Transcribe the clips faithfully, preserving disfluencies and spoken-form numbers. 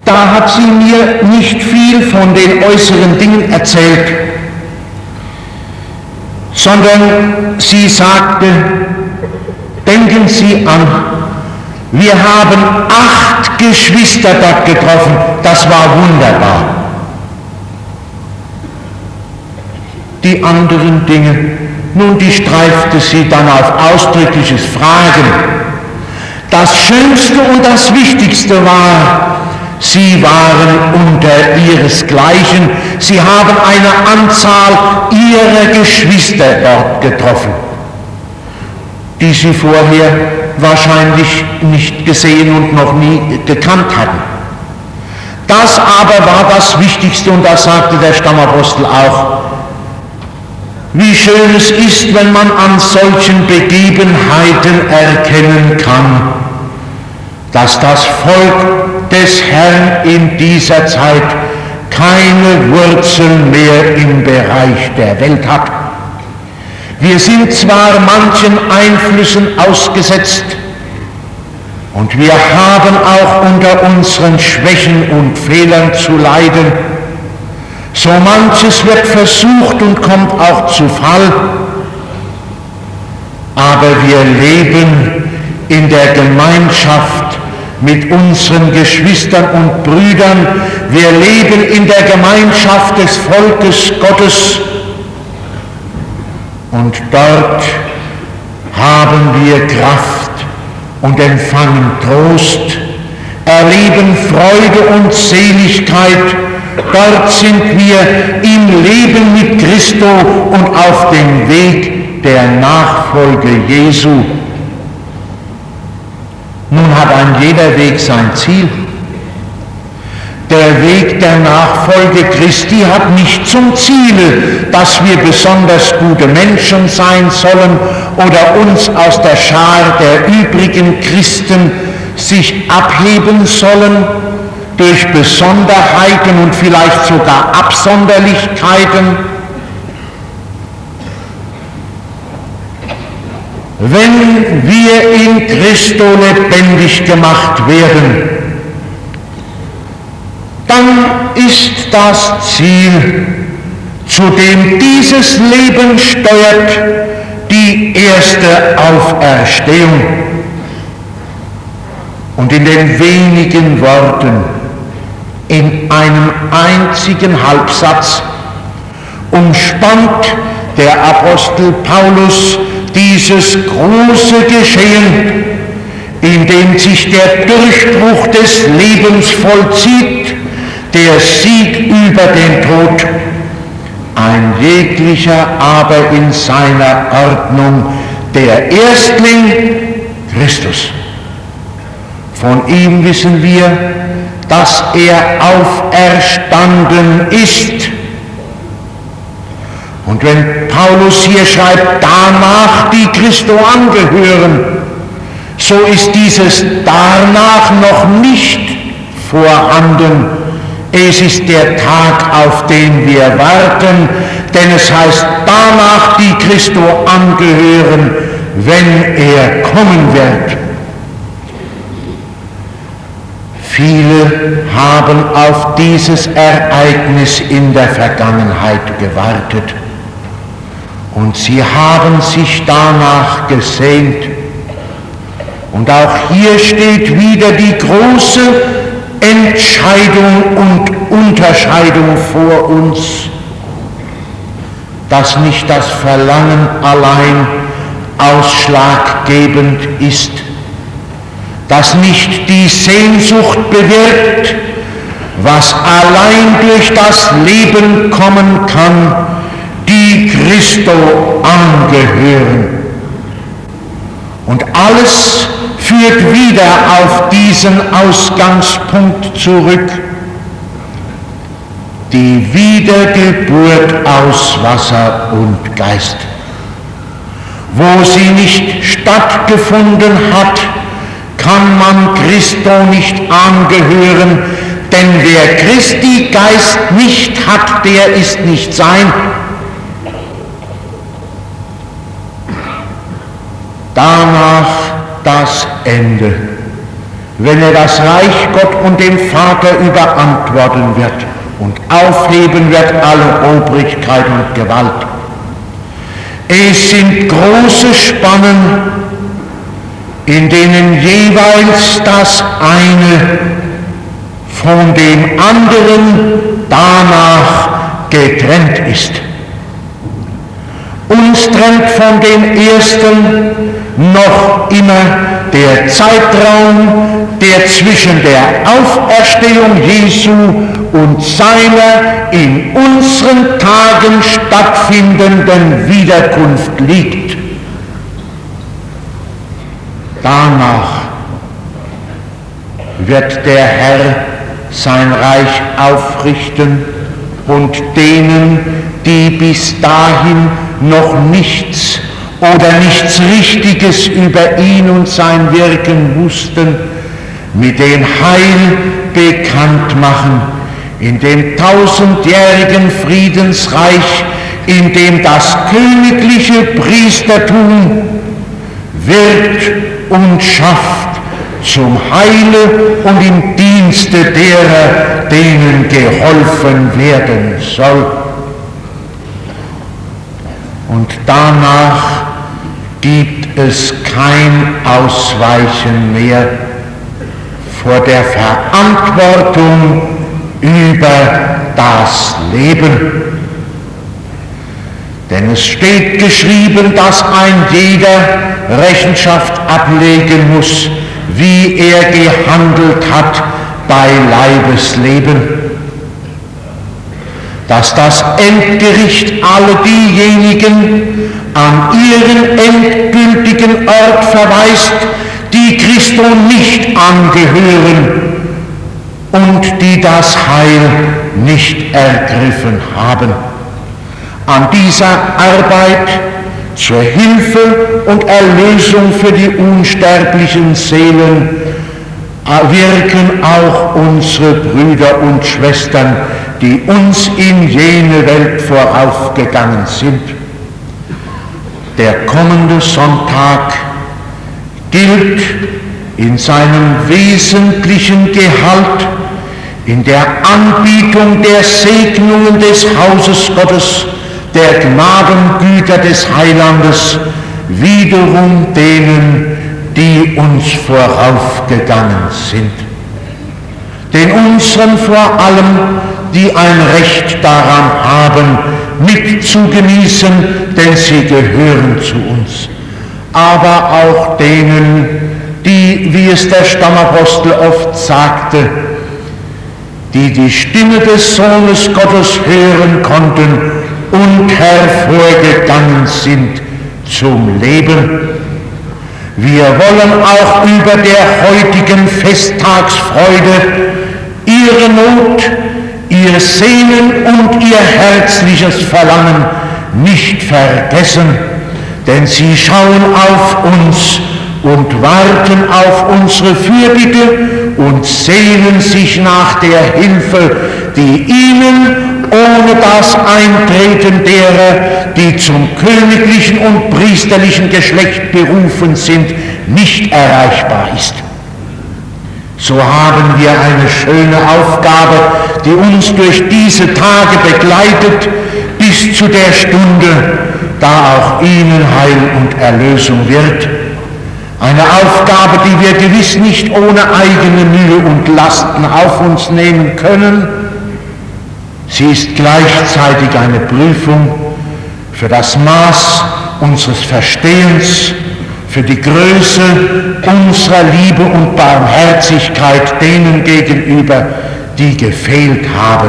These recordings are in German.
Da hat sie mir nicht viel von den äußeren Dingen erzählt, sondern sie sagte, denken Sie an, wir haben acht Geschwister dort getroffen, das war wunderbar. Die anderen Dinge, nun, die streifte sie dann auf ausdrückliches Fragen. Das Schönste und das Wichtigste war, sie waren unter ihresgleichen, sie haben eine Anzahl ihrer Geschwister dort getroffen, die sie vorher wahrscheinlich nicht gesehen und noch nie gekannt hatten. Das aber war das Wichtigste, und das sagte der Stammapostel auch. Wie schön es ist, wenn man an solchen Begebenheiten erkennen kann, dass das Volk des Herrn in dieser Zeit keine Wurzeln mehr im Bereich der Welt hat. Wir sind zwar manchen Einflüssen ausgesetzt und wir haben auch unter unseren Schwächen und Fehlern zu leiden, so manches wird versucht und kommt auch zu Fall, aber wir leben in der Gemeinschaft mit unseren Geschwistern und Brüdern, wir leben in der Gemeinschaft des Volkes Gottes, und dort haben wir Kraft und empfangen Trost, erleben Freude und Seligkeit. Dort sind wir im Leben mit Christo und auf dem Weg der Nachfolge Jesu. Nun hat ein jeder Weg sein Ziel. Der Weg der Nachfolge Christi hat nicht zum Ziel, dass wir besonders gute Menschen sein sollen oder uns aus der Schar der übrigen Christen sich abheben sollen durch Besonderheiten und vielleicht sogar Absonderlichkeiten. Wenn wir in Christo lebendig gemacht werden, dann ist das Ziel, zu dem dieses Leben steuert, die erste Auferstehung. Und in den wenigen Worten, in einem einzigen Halbsatz, umspannt der Apostel Paulus dieses große Geschehen, in dem sich der Durchbruch des Lebens vollzieht, der Sieg über den Tod, ein jeglicher aber in seiner Ordnung der Erstling Christus. Von ihm wissen wir, dass er auferstanden ist. Und wenn Paulus hier schreibt, danach die Christo angehören, so ist dieses danach noch nicht vorhanden. Es ist der Tag, auf den wir warten, denn es heißt, danach die Christo angehören, wenn er kommen wird. Viele haben auf dieses Ereignis in der Vergangenheit gewartet und sie haben sich danach gesehnt. Und auch hier steht wieder die große Entscheidung und Unterscheidung vor uns, dass nicht das Verlangen allein ausschlaggebend ist, dass nicht die Sehnsucht bewirkt, was allein durch das Leben kommen kann, die Christo angehören. Und alles führt wieder auf diesen Ausgangspunkt zurück, die Wiedergeburt aus Wasser und Geist. Wo sie nicht stattgefunden hat, kann man Christo nicht angehören, denn wer Christi Geist nicht hat, der ist nicht sein. Danach das Ende. wenn er das Reich Gott und dem Vater überantworten wird und aufheben wird alle Obrigkeit und Gewalt. Es sind große Spannen, in denen jeweils das eine von dem anderen danach getrennt ist. Uns trennt von dem ersten noch immer der Zeitraum, der zwischen der Auferstehung Jesu und seiner in unseren Tagen stattfindenden Wiederkunft liegt. Danach wird der Herr sein Reich aufrichten und denen, die bis dahin noch nichts oder nichts Richtiges über ihn und sein Wirken wussten, mit dem Heil bekannt machen, in dem tausendjährigen Friedensreich, in dem das königliche Priestertum wirkt und schafft zum Heile und im Dienste derer, denen geholfen werden soll. Und danach gibt es kein Ausweichen mehr vor der Verantwortung über das Leben. Denn es steht geschrieben, dass ein jeder Rechenschaft ablegen muss, wie er gehandelt hat bei Leibesleben. Dass das Endgericht alle diejenigen an ihren endgültigen Ort verweist, die Christo nicht angehören und die das Heil nicht ergriffen haben. An dieser Arbeit zur Hilfe und Erlösung für die unsterblichen Seelen wirken auch unsere Brüder und Schwestern, die uns in jene Welt voraufgegangen sind. Der kommende Sonntag gilt in seinem wesentlichen Gehalt in der Anbietung der Segnungen des Hauses Gottes, der Gnadengüter des Heilandes, wiederum denen, die uns voraufgegangen sind. Den unseren vor allem, die ein Recht daran haben, mitzugenießen, denn sie gehören zu uns. Aber auch denen, die, wie es der Stammapostel oft sagte, die die Stimme des Sohnes Gottes hören konnten und hervorgegangen sind zum Leben. Wir wollen auch über der heutigen Festtagsfreude ihre Not, ihr Sehnen und ihr herzliches Verlangen nicht vergessen, denn sie schauen auf uns und warten auf unsere Fürbitte und sehnen sich nach der Hilfe, die ihnen ohne das Eintreten derer, die zum königlichen und priesterlichen Geschlecht berufen sind, nicht erreichbar ist. So haben wir eine schöne Aufgabe, die uns durch diese Tage begleitet, bis zu der Stunde, da auch ihnen Heil und Erlösung wird. Eine Aufgabe, die wir gewiss nicht ohne eigene Mühe und Lasten auf uns nehmen können. Sie ist gleichzeitig eine Prüfung für das Maß unseres Verstehens, für die Größe unserer Liebe und Barmherzigkeit denen gegenüber, die gefehlt haben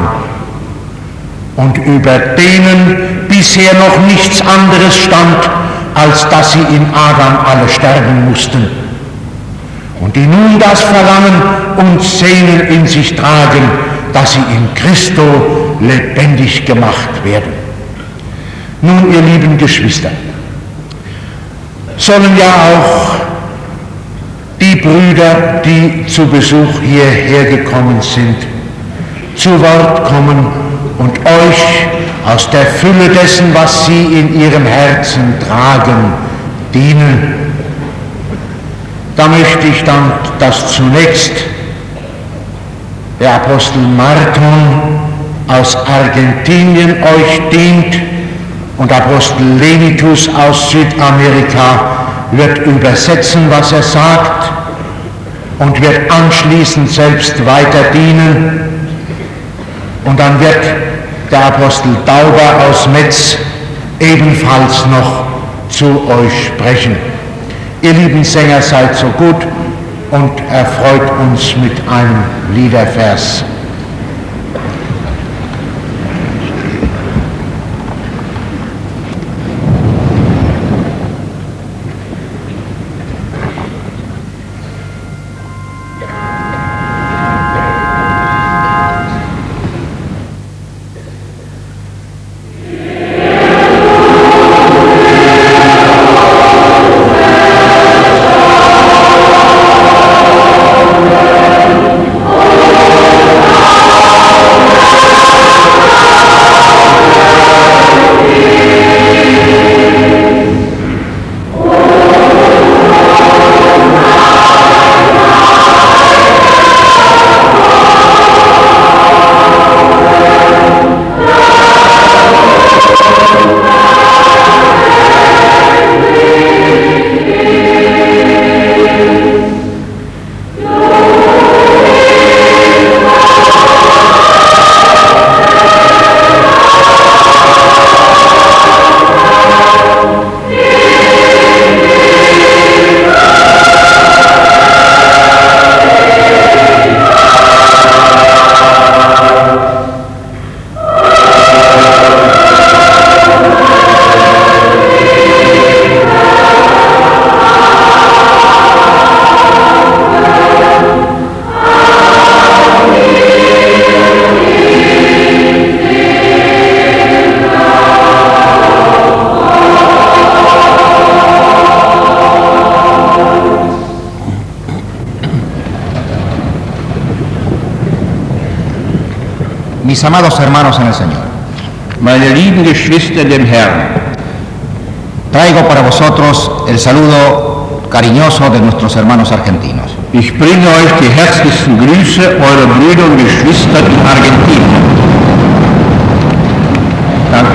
und über denen bisher noch nichts anderes stand, als dass sie in Adam alle sterben mussten und die nun das Verlangen und Sehnen in sich tragen, dass sie in Christo lebendig gemacht werden. Nun, ihr lieben Geschwister, sollen ja auch die Brüder, die zu Besuch hierher gekommen sind, zu Wort kommen und euch aus der Fülle dessen, was sie in ihrem Herzen tragen, dienen. Da möchte ich dann, dass zunächst der Apostel Martin aus Argentinien euch dient und Apostel Levitus aus Südamerika wird übersetzen, was er sagt, und wird anschließend selbst weiter dienen. Und dann wird der Apostel Dauber aus Metz ebenfalls noch zu euch sprechen. Ihr lieben Sänger, seid so gut und erfreut uns mit einem Liedervers. Mis amados hermanos en el Señor, meine lieben Geschwister dem Herrn, traigo para vosotros el saludo cariñoso de nuestros hermanos argentinos. Ich bringe euch die herzlichsten Grüße eurer Brüder und Geschwister in Argentinien. Danke.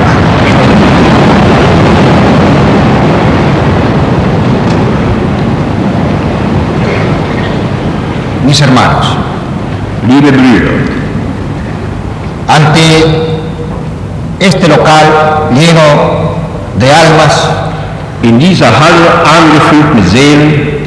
Mis hermanos, liebe Brüder, ante este local lleno de almas, in dieser Halle angefüllt mit Seelen,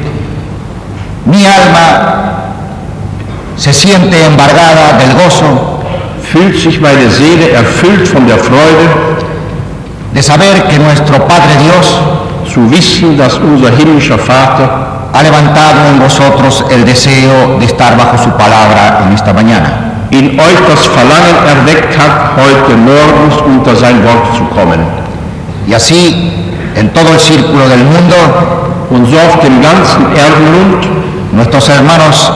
mi alma se siente embargada del gozo, fühlt sich meine Seele erfüllt von der Freude, de saber que nuestro Padre Dios, zu wissen, dass unser himmlischer Vater ha levantado en vosotros el deseo de estar bajo su palabra en esta mañana. in euch das Verlangen erweckt hat, heute morgens unter sein Wort zu kommen. Y así, en todo el círculo del mundo, und so auf dem ganzen Erdenrund, nuestros hermanos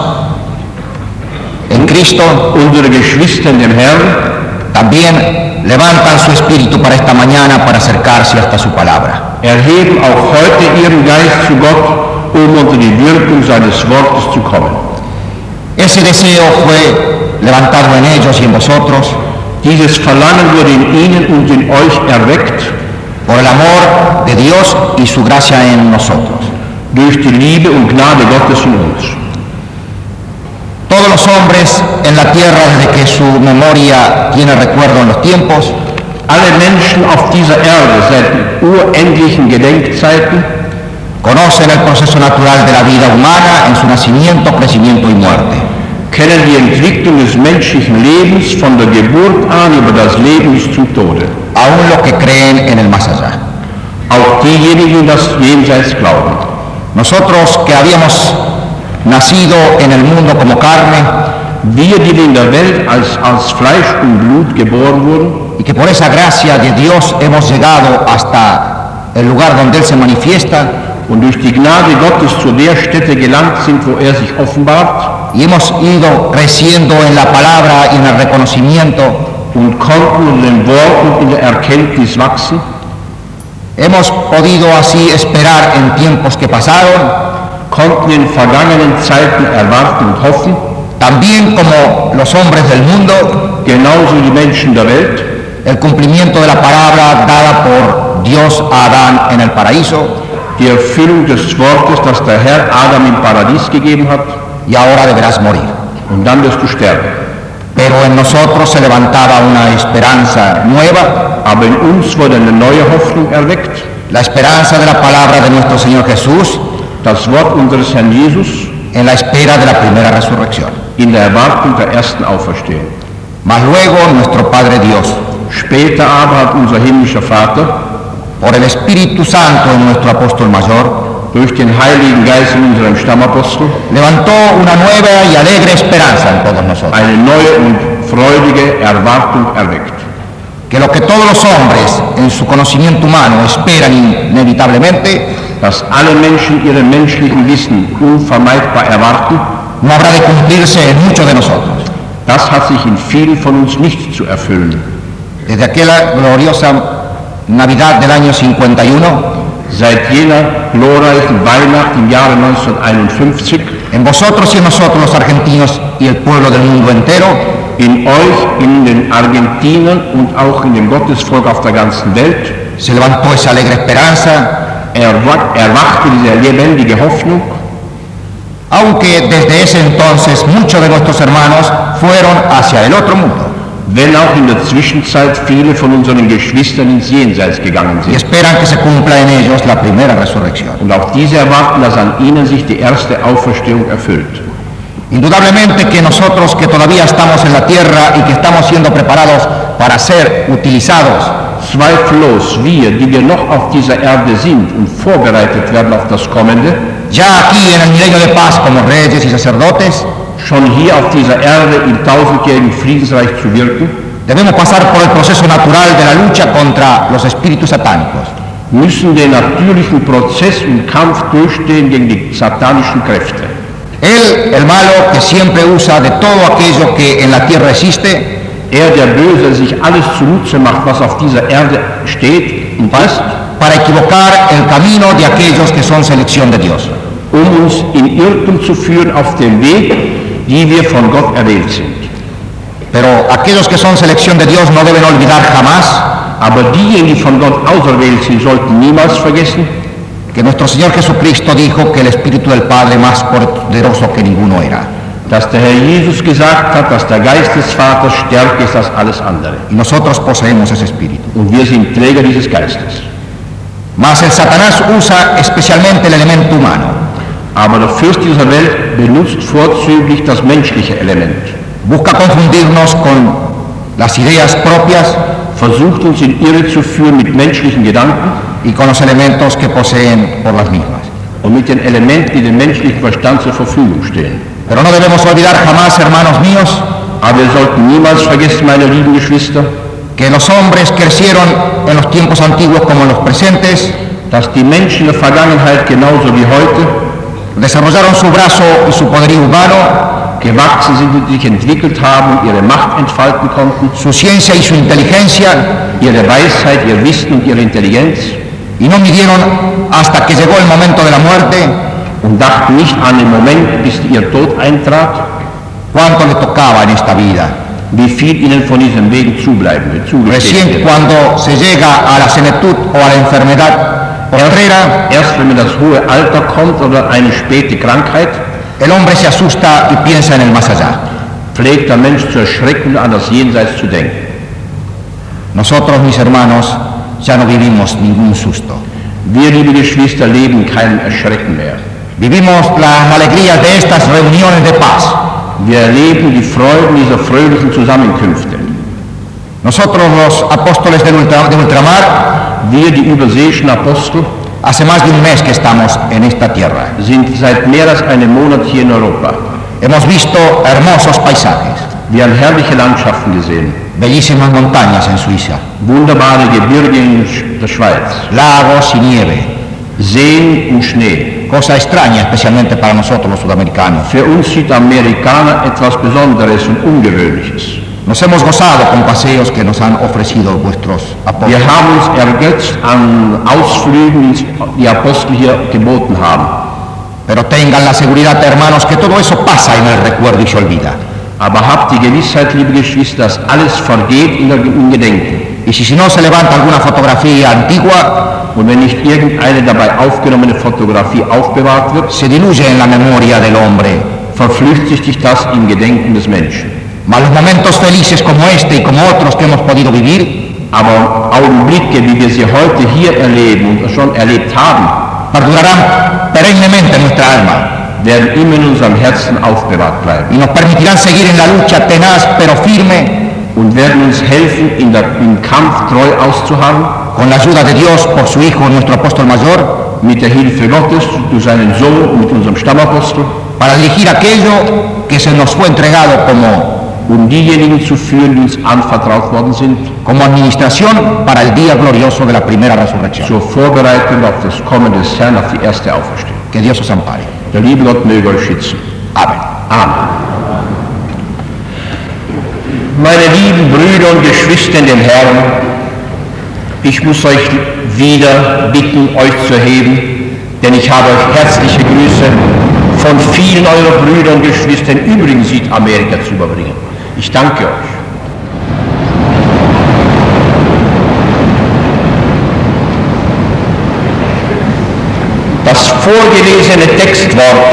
en Cristo, unsere Geschwister in dem Herrn, también levantan su espíritu para esta mañana para acercarse hasta su palabra. erheben auch heute ihren Geist zu Gott, um unter die Wirkung seines Wortes zu kommen. Ese deseo fue levantado en ellos y en vosotros, Dieses Verlangen wurde in ihnen und in euch erweckt por el amor de Dios y su gracia en nosotros. durch die Liebe und Gnade Gottes in uns. Todos los hombres en la tierra, desde que su memoria tiene recuerdo en los tiempos, Alle Menschen auf dieser Erde seit urendlichen Gedenkzeiten conocen el proceso natural de la vida humana en su nacimiento, crecimiento y muerte. kennen die Entwicklung des menschlichen Lebens von der Geburt an über das Leben bis zum Tode. Aún los que creen en el más allá. Auch diejenigen, die das Jenseits glauben. Nosotros que habíamos nacido en el mundo como carne, Wir, die in der Welt als, als Fleisch und Blut geboren wurden y que por esa gracia de Dios hemos llegado hasta el lugar donde Él se manifiesta, und durch die Gnade Gottes zu der Stätte gelangt sind, wo er sich offenbart, y hemos ido creciendo en la palabra y en el reconocimiento, und konnten in den Worten und in der Erkenntnis wachsen, hemos podido así esperar en tiempos que pasaron konnten in vergangenen Zeiten erwarten und hoffen, también como los hombres del mundo, genauso die Menschen der Welt, el cumplimiento de la palabra dada por Dios a Adán en el paraíso, die Erfüllung des Wortes, das der Herr Adam im Paradies gegeben hat, y ahora deberás morir. und dann wirst du sterben. Pero en nosotros se levantaba una esperanza nueva, Aber in uns wurde eine neue Hoffnung erweckt, la esperanza de la palabra de nuestro Señor Jesús, das Wort unseres Herrn Jesus, en la espera de la primera resurrección. in der Erwartung der ersten Auferstehung. Mas luego nuestro Padre Dios, Später aber hat unser himmlischer Vater por el Espíritu Santo en nuestro apóstol mayor, durch den Heiligen Geist in unserem Stammapostel levantó una nueva y alegre esperanza en todos nosotros. eine neue und freudige Erwartung erweckt. Que lo que todos los hombres en su conocimiento humano esperan inevitablemente, Dass alle Menschen ihre menschlichen Wissen unvermeidbar erwarten, no habrá de cumplirse en muchos de nosotros. das hat sich in vielen von uns nicht zu erfüllen. Desde aquella gloriosa Navidad del año cincuenta y uno, Seit jener glorreichen Weihnacht im Jahre neunzehnhunderteinundfünfzig, en vosotros y en nosotros los argentinos y el pueblo del mundo entero, in euch, in den Argentinern und auch in dem Gottesvolk auf der ganzen Welt, se levantó esa alegre esperanza, erwacht, erwachte diese lebendige Hoffnung, aunque desde ese entonces muchos de nuestros hermanos fueron hacia el otro mundo wenn auch in der Zwischenzeit viele von unseren Geschwistern ins Jenseits gegangen y sind. esperan que se cumpla en ellos la primera resurrección. Und auch diese erwarten, dass an ihnen sich die erste Auferstehung erfüllt. Indudablemente que nosotros que todavía estamos en la tierra y que estamos siendo preparados para ser utilizados, Zweifellos, wir, die wir noch auf dieser Erde sind und vorbereitet werden auf das Kommende, ya aquí en el milenio de paz como reyes y sacerdotes, schon hier auf dieser Erde im tausendjährigen Friedensreich zu wirken, debemos pasar por el proceso natural de la lucha contra los espíritus satánicos. müssen den natürlichen Prozess und Kampf durchstehen gegen die satanischen Kräfte. Él, el malo, que siempre usa de todo aquello que en la tierra existe, Er, der Böse, sich alles zunutze macht, was auf dieser Erde steht und ist, para equivocar el camino de aquellos que son selección de Dios. um uns in Irrtum zu führen auf dem Weg, die wir von Gott erwählt sind. Pero aquellos que son selección de Dios no deben olvidar jamás Aber diejenigen, die von Gott auserwählt sind, sollten niemals vergessen, que nuestro Señor Jesucristo dijo que el Espíritu del Padre más poderoso que ninguno era. dass der Herr Jesus gesagt hat, dass der Geist des Vaters stärker ist als alles andere. Y nosotros poseemos ese Espíritu. Und wir sind Träger dieses Geistes. Mas el Satanás usa especialmente el elemento humano. Aber der Fürst dieser Welt benutzt vorzüglich das menschliche Element, Busca confundirnos con las ideas propias versucht uns in Irre zu führen mit menschlichen Gedanken y con los elementos que poseen por las mismas. und mit den Elementen, die dem menschlichen Verstand zur Verfügung stehen. Pero no debemos olvidar jamás, hermanos míos, Aber wir sollten niemals vergessen, meine lieben Geschwister, que los hombres crecieron en los tiempos antiguos como en los presentes, dass die Menschen in der Vergangenheit genauso wie heute desarrollaron su brazo y su poderío humano, gewachsen sind und sich entwickelt haben und ihre Macht entfalten konnten, su ciencia y su inteligencia, ihre Weisheit, ihr Wissen und ihre Intelligenz, y no midieron hasta que llegó el momento de la muerte und dachten nicht an den Moment, bis ihr Tod eintrat, cuánto le tocaba en esta vida. wie viel ihnen von diesem Weg zubleiben wird, zugesteht Recién wird. cuando se llega a la senectud o a la enfermedad postrera, Erst wenn das hohe Alter kommt oder eine späte Krankheit, el hombre se asusta y piensa en el más allá. pflegt der Mensch zu erschrecken und an das Jenseits zu denken. Nosotros, mis hermanos, ya no vivimos ningún susto. Wir, liebe Geschwister, leben kein Erschrecken mehr. Vivimos las alegrías de estas reuniones de paz. Wir erleben die Freuden dieser fröhlichen Zusammenkünfte. Nosotros, los apóstoles del ultra- de ultramar, Wir, die überseeischen Apostel, hace más de un mes que estamos en esta tierra. sind seit mehr als einem Monat hier in Europa. Hemos visto hermosos paisajes, Wir haben herrliche Landschaften gesehen, bellísimas montañas en Suiza, wunderbare Gebirge in Sch- der Schweiz, lagos y nieve, Seen und Schnee. cosa extraña especialmente para nosotros los sudamericanos. Für uns Südamerikaner etwas Besonderes und Ungewöhnliches. Nos hemos gozado con paseos que nos han ofrecido vuestros Wir apóstoles. haben uns ergötzt an Ausflügen, die die Apostel hier geboten haben. Pero tengan la seguridad, hermanos, que todo eso pasa en el recuerdo y se olvida. Aber habt die Gewissheit, liebe Geschwister, dass alles vergeht in der- im Gedenken. Y si, si no se levanta alguna fotografía antigua, Und wenn nicht irgendeine dabei aufgenommene Fotografie aufbewahrt wird, se diluye en la memoria del hombre. verflüchtigt sich das im Gedenken des Menschen. Mas los momentos felices como este y como otros que hemos podido vivir, Aber Augenblicke, wie wir sie heute hier erleben und schon erlebt haben, perdurarán perennemente en nuestra alma werden immer in unserem Herzen aufbewahrt bleiben y nos permitirán seguir en la lucha tenaz pero firme, und werden uns helfen, in der, im Kampf treu auszuharren, con la ayuda de Dios por su Hijo, nuestro apóstol mayor, mit der Hilfe Gottes, durch seinen Sohn und mit unserem Stammapostel, para dirigir aquello que se nos fue entregado como, um diejenigen zu führen, die uns anvertraut worden sind, como administración para el día glorioso de la primera resurrección. zur Vorbereitung auf das Kommen des Herrn, auf die erste Auferstehung. Que Dios os ampare. Der liebe Gott möge euch schützen. Amén. Amen. Meine lieben Brüder und Geschwister in dem Herrn, ich muss euch wieder bitten, euch zu erheben, denn ich habe euch herzliche Grüße von vielen eurer Brüder und Geschwister in übrigen Südamerika zu überbringen. Ich danke euch. Das vorgelesene Textwort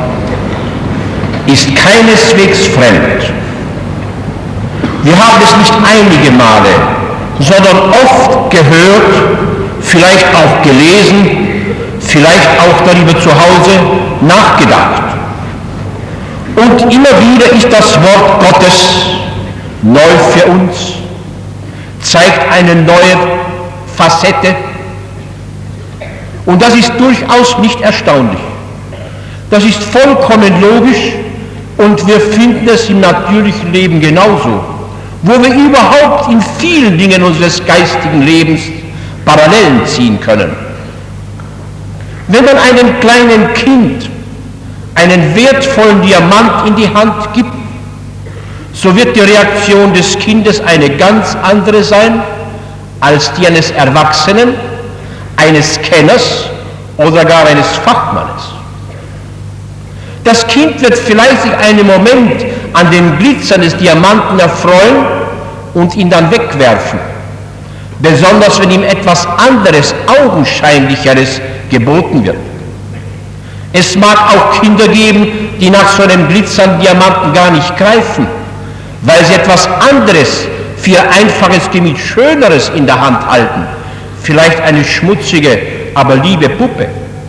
ist keineswegs fremd. Wir haben es nicht einige Male, sondern oft gehört, vielleicht auch gelesen, vielleicht auch darüber zu Hause nachgedacht. Und immer wieder ist das Wort Gottes neu für uns, zeigt eine neue Facette. Und das ist durchaus nicht erstaunlich. Das ist vollkommen logisch und wir finden es im natürlichen Leben genauso, wo wir überhaupt in vielen Dingen unseres geistigen Lebens Parallelen ziehen können. Wenn man einem kleinen Kind einen wertvollen Diamant in die Hand gibt, so wird die Reaktion des Kindes eine ganz andere sein als die eines Erwachsenen, eines Kenners oder gar eines Fachmannes. Das Kind wird vielleicht sich einen Moment an dem Glitzern des Diamanten erfreuen und ihn dann wegwerfen, besonders wenn ihm etwas anderes, Augenscheinlicheres geboten wird. Es mag auch Kinder geben, die nach so einem glitzernden Diamanten gar nicht greifen, weil sie etwas anderes, viel einfaches Gemüt, Schöneres in der Hand halten, vielleicht eine schmutzige, aber liebe Puppe.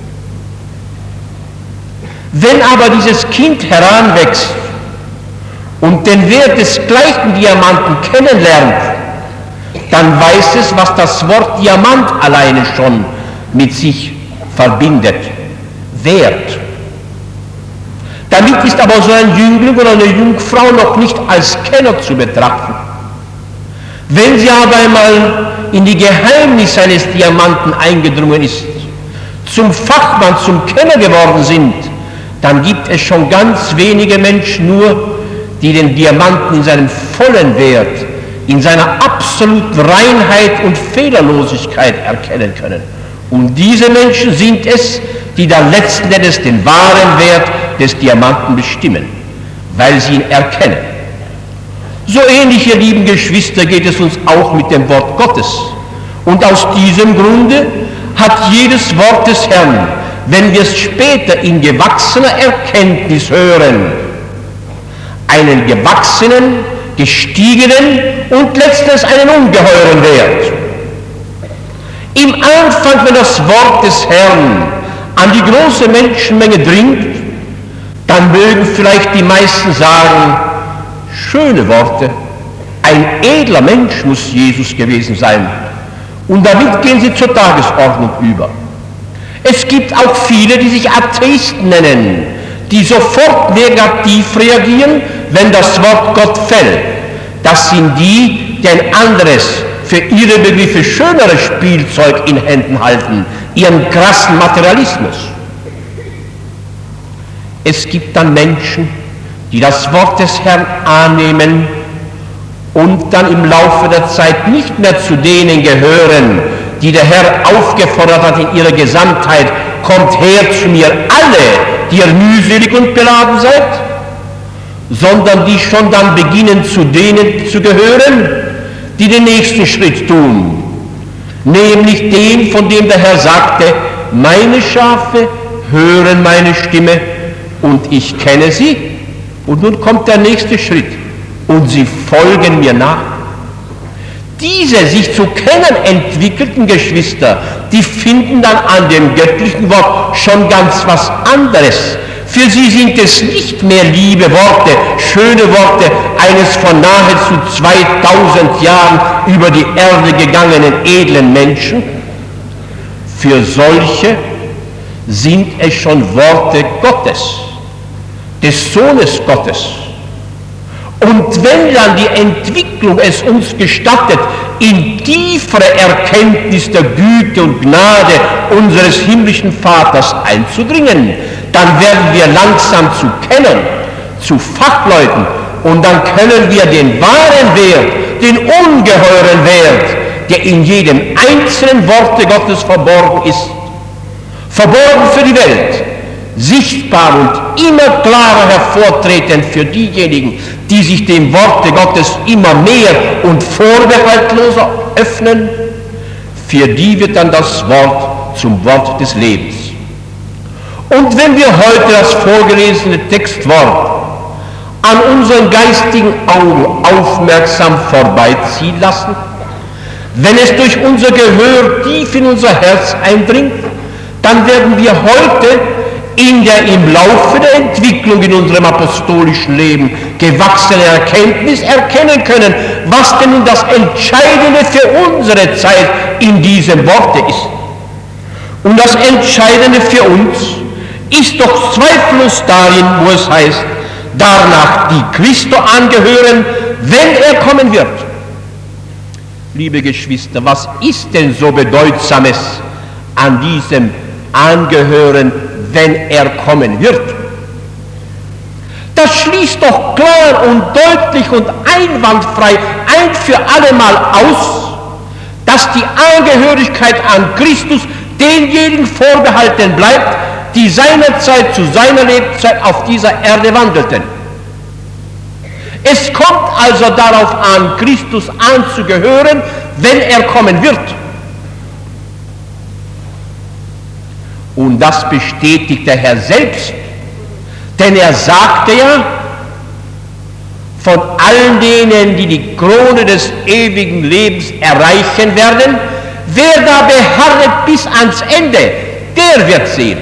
Wenn aber dieses Kind heranwächst und den Wert des gleichen Diamanten kennenlernt, dann weiß es, was das Wort Diamant alleine schon mit sich verbindet. Wert. Damit ist aber so ein Jüngling oder eine Jungfrau noch nicht als Kenner zu betrachten. Wenn sie aber einmal in die Geheimnisse eines Diamanten eingedrungen ist, zum Fachmann, zum Kenner geworden sind, dann gibt es schon ganz wenige Menschen nur, die den Diamanten in seinem vollen Wert, in seiner absoluten Reinheit und Fehlerlosigkeit erkennen können. Und diese Menschen sind es, die dann letzten Endes den wahren Wert des Diamanten bestimmen, weil sie ihn erkennen. So ähnlich, ihr lieben Geschwister, geht es uns auch mit dem Wort Gottes. Und aus diesem Grunde hat jedes Wort des Herrn, wenn wir es später in gewachsener Erkenntnis hören, einen gewachsenen, gestiegenen und letztens einen ungeheuren Wert. Im Anfang, wenn das Wort des Herrn an die große Menschenmenge dringt, dann mögen vielleicht die meisten sagen, schöne Worte, ein edler Mensch muss Jesus gewesen sein. Und damit gehen sie zur Tagesordnung über. Es gibt auch viele, die sich Atheisten nennen, die sofort negativ reagieren, wenn das Wort Gott fällt. Das sind die, die ein anderes, für ihre Begriffe schöneres Spielzeug in Händen halten, ihren krassen Materialismus. Es gibt dann Menschen, die das Wort des Herrn annehmen und dann im Laufe der Zeit nicht mehr zu denen gehören, die der Herr aufgefordert hat in ihrer Gesamtheit, kommt her zu mir alle, die ihr mühselig und beladen seid, sondern die schon dann beginnen zu denen zu gehören, die den nächsten Schritt tun, nämlich dem, von dem der Herr sagte, meine Schafe hören meine Stimme und ich kenne sie. Und nun kommt der nächste Schritt und sie folgen mir nach. Diese sich zu kennen entwickelten Geschwister, die finden dann an dem göttlichen Wort schon ganz was anderes. Für sie sind es nicht mehr liebe Worte, schöne Worte eines vor nahezu zweitausend Jahren über die Erde gegangenen edlen Menschen. Für solche sind es schon Worte Gottes, des Sohnes Gottes. Und wenn dann die Entwicklung es uns gestattet, in tiefere Erkenntnis der Güte und Gnade unseres himmlischen Vaters einzudringen, dann werden wir langsam zu Kennern, zu Fachleuten, und dann können wir den wahren Wert, den ungeheuren Wert, der in jedem einzelnen Worte Gottes verborgen ist, verborgen für die Welt, sichtbar und immer klarer hervortretend für diejenigen, die sich dem Worte Gottes immer mehr und vorbehaltloser öffnen, für die wird dann das Wort zum Wort des Lebens. Und wenn wir heute das vorgelesene Textwort an unseren geistigen Augen aufmerksam vorbeiziehen lassen, wenn es durch unser Gehör tief in unser Herz eindringt, dann werden wir heute in der im Laufe der Entwicklung in unserem apostolischen Leben gewachsene Erkenntnis erkennen können, was denn nun das Entscheidende für unsere Zeit in diesem Worte ist. Und das Entscheidende für uns ist doch zweifellos darin, wo es heißt, danach die Christo angehören, wenn er kommen wird. Liebe Geschwister, was ist denn so Bedeutsames an diesem Angehören, wenn er kommen wird? Das schließt doch klar und deutlich und einwandfrei ein für allemal aus, dass die Angehörigkeit an Christus denjenigen vorbehalten bleibt, die seinerzeit zu seiner Lebzeit auf dieser Erde wandelten. Es kommt also darauf an, Christus anzugehören, wenn er kommen wird. Und das bestätigt der Herr selbst, denn er sagte ja, von allen denen, die die Krone des ewigen Lebens erreichen werden, wer da beharret bis ans Ende, der wird sehen.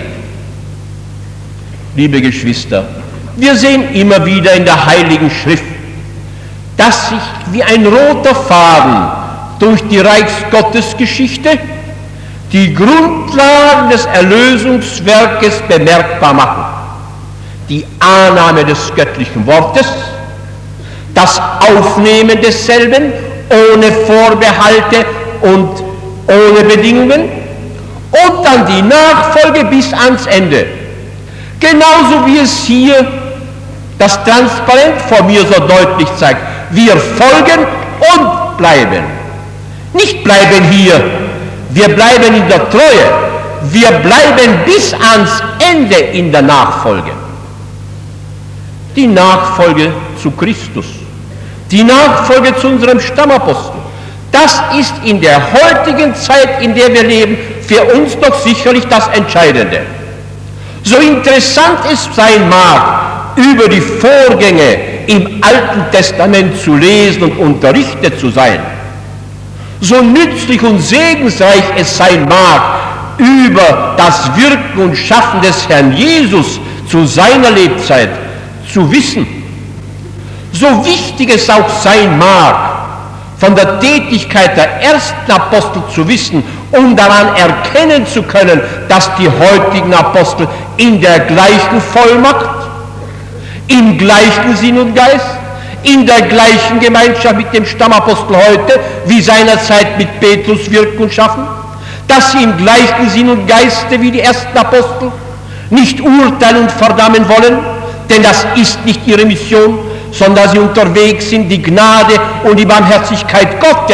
Liebe Geschwister, wir sehen immer wieder in der Heiligen Schrift, dass sich wie ein roter Faden durch die Reichsgottesgeschichte die Grundlagen des Erlösungswerkes bemerkbar machen. Die Annahme des göttlichen Wortes, das Aufnehmen desselben ohne Vorbehalte und ohne Bedingungen und dann die Nachfolge bis ans Ende. Genauso wie es hier das Transparent vor mir so deutlich zeigt. Wir folgen und bleiben. Nicht bleiben hier, wir bleiben in der Treue, wir bleiben bis ans Ende in der Nachfolge. Die Nachfolge zu Christus, die Nachfolge zu unserem Stammapostel, das ist in der heutigen Zeit, in der wir leben, für uns doch sicherlich das Entscheidende. So interessant es sein mag, über die Vorgänge im Alten Testament zu lesen und unterrichtet zu sein, so nützlich und segensreich es sein mag, über das Wirken und Schaffen des Herrn Jesus zu seiner Lebzeit zu wissen, so wichtig es auch sein mag, von der Tätigkeit der ersten Apostel zu wissen, um daran erkennen zu können, dass die heutigen Apostel in der gleichen Vollmacht, im gleichen Sinn und Geist, in der gleichen Gemeinschaft mit dem Stammapostel heute, wie seinerzeit mit Petrus wirken und schaffen, dass sie im gleichen Sinn und Geiste wie die ersten Apostel nicht urteilen und verdammen wollen, denn das ist nicht ihre Mission, sondern sie unterwegs sind, die Gnade und die Barmherzigkeit Gottes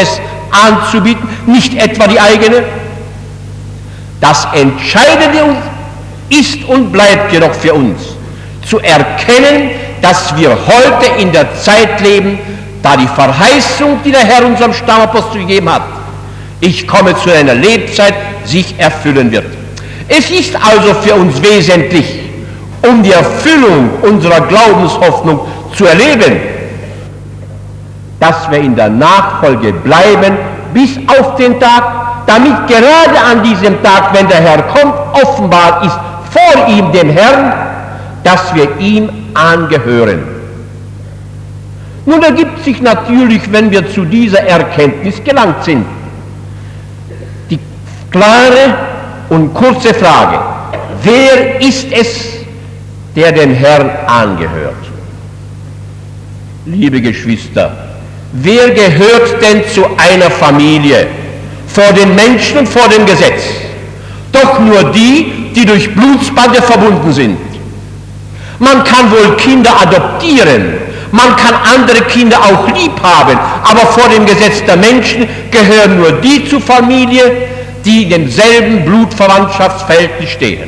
anzubieten, nicht etwa die eigene. Das Entscheidende ist und bleibt jedoch für uns, zu erkennen, dass wir heute in der Zeit leben, da die Verheißung, die der Herr unserem Stammapostel gegeben hat, ich komme zu einer Lebzeit, sich erfüllen wird. Es ist also für uns wesentlich, um die Erfüllung unserer Glaubenshoffnung zu erleben, dass wir in der Nachfolge bleiben bis auf den Tag, damit gerade an diesem Tag, wenn der Herr kommt, offenbar ist vor ihm, dem Herrn, dass wir ihm angehören. Nun ergibt sich natürlich, wenn wir zu dieser Erkenntnis gelangt sind, die klare und kurze Frage: Wer ist es, der dem Herrn angehört? Liebe Geschwister, wer gehört denn zu einer Familie vor den Menschen und vor dem Gesetz? Doch nur die, die durch Blutsbande verbunden sind. Man kann wohl Kinder adoptieren, man kann andere Kinder auch lieb haben, aber vor dem Gesetz der Menschen gehören nur die zur Familie, die in demselben Blutverwandtschaftsverhältnis stehen.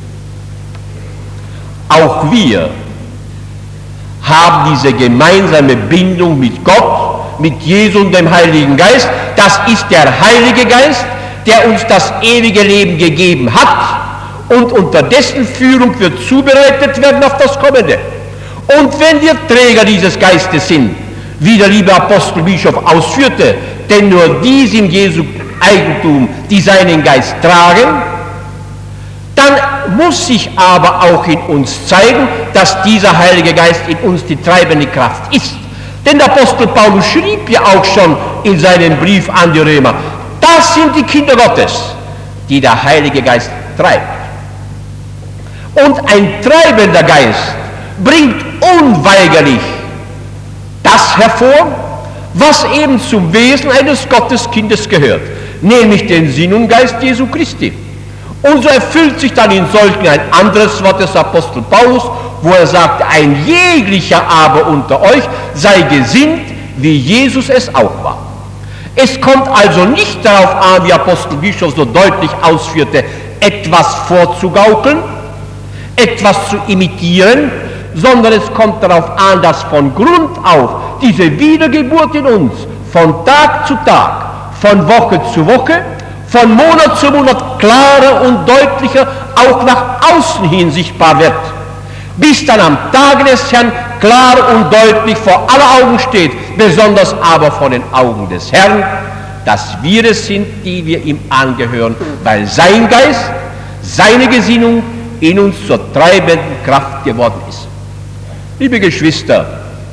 Auch wir haben diese gemeinsame Bindung mit Gott, mit Jesu und dem Heiligen Geist. Das ist der Heilige Geist, der uns das ewige Leben gegeben hat, und unter dessen Führung wird zubereitet werden auf das Kommende. Und wenn wir Träger dieses Geistes sind, wie der liebe Apostelbischof ausführte, denn nur die sind Jesu Eigentum, die seinen Geist tragen, dann muss sich aber auch in uns zeigen, dass dieser Heilige Geist in uns die treibende Kraft ist. Denn der Apostel Paulus schrieb ja auch schon in seinem Brief an die Römer, das sind die Kinder Gottes, die der Heilige Geist treibt. Und ein treibender Geist bringt unweigerlich das hervor, was eben zum Wesen eines Gotteskindes gehört, nämlich den Sinn und Geist Jesu Christi. Und so erfüllt sich dann in solchen ein anderes Wort des Apostel Paulus, wo er sagt, ein jeglicher aber unter euch sei gesinnt, wie Jesus es auch war. Es kommt also nicht darauf an, wie Apostel Bischof so deutlich ausführte, etwas vorzugaukeln, etwas zu imitieren, sondern es kommt darauf an, dass von Grund auf diese Wiedergeburt in uns von Tag zu Tag, von Woche zu Woche, von Monat zu Monat klarer und deutlicher auch nach außen hin sichtbar wird, bis dann am Tage des Herrn klar und deutlich vor aller Augen steht, besonders aber vor den Augen des Herrn, dass wir es sind, die wir ihm angehören, weil sein Geist, seine Gesinnung in uns zur treibenden Kraft geworden ist. Liebe Geschwister,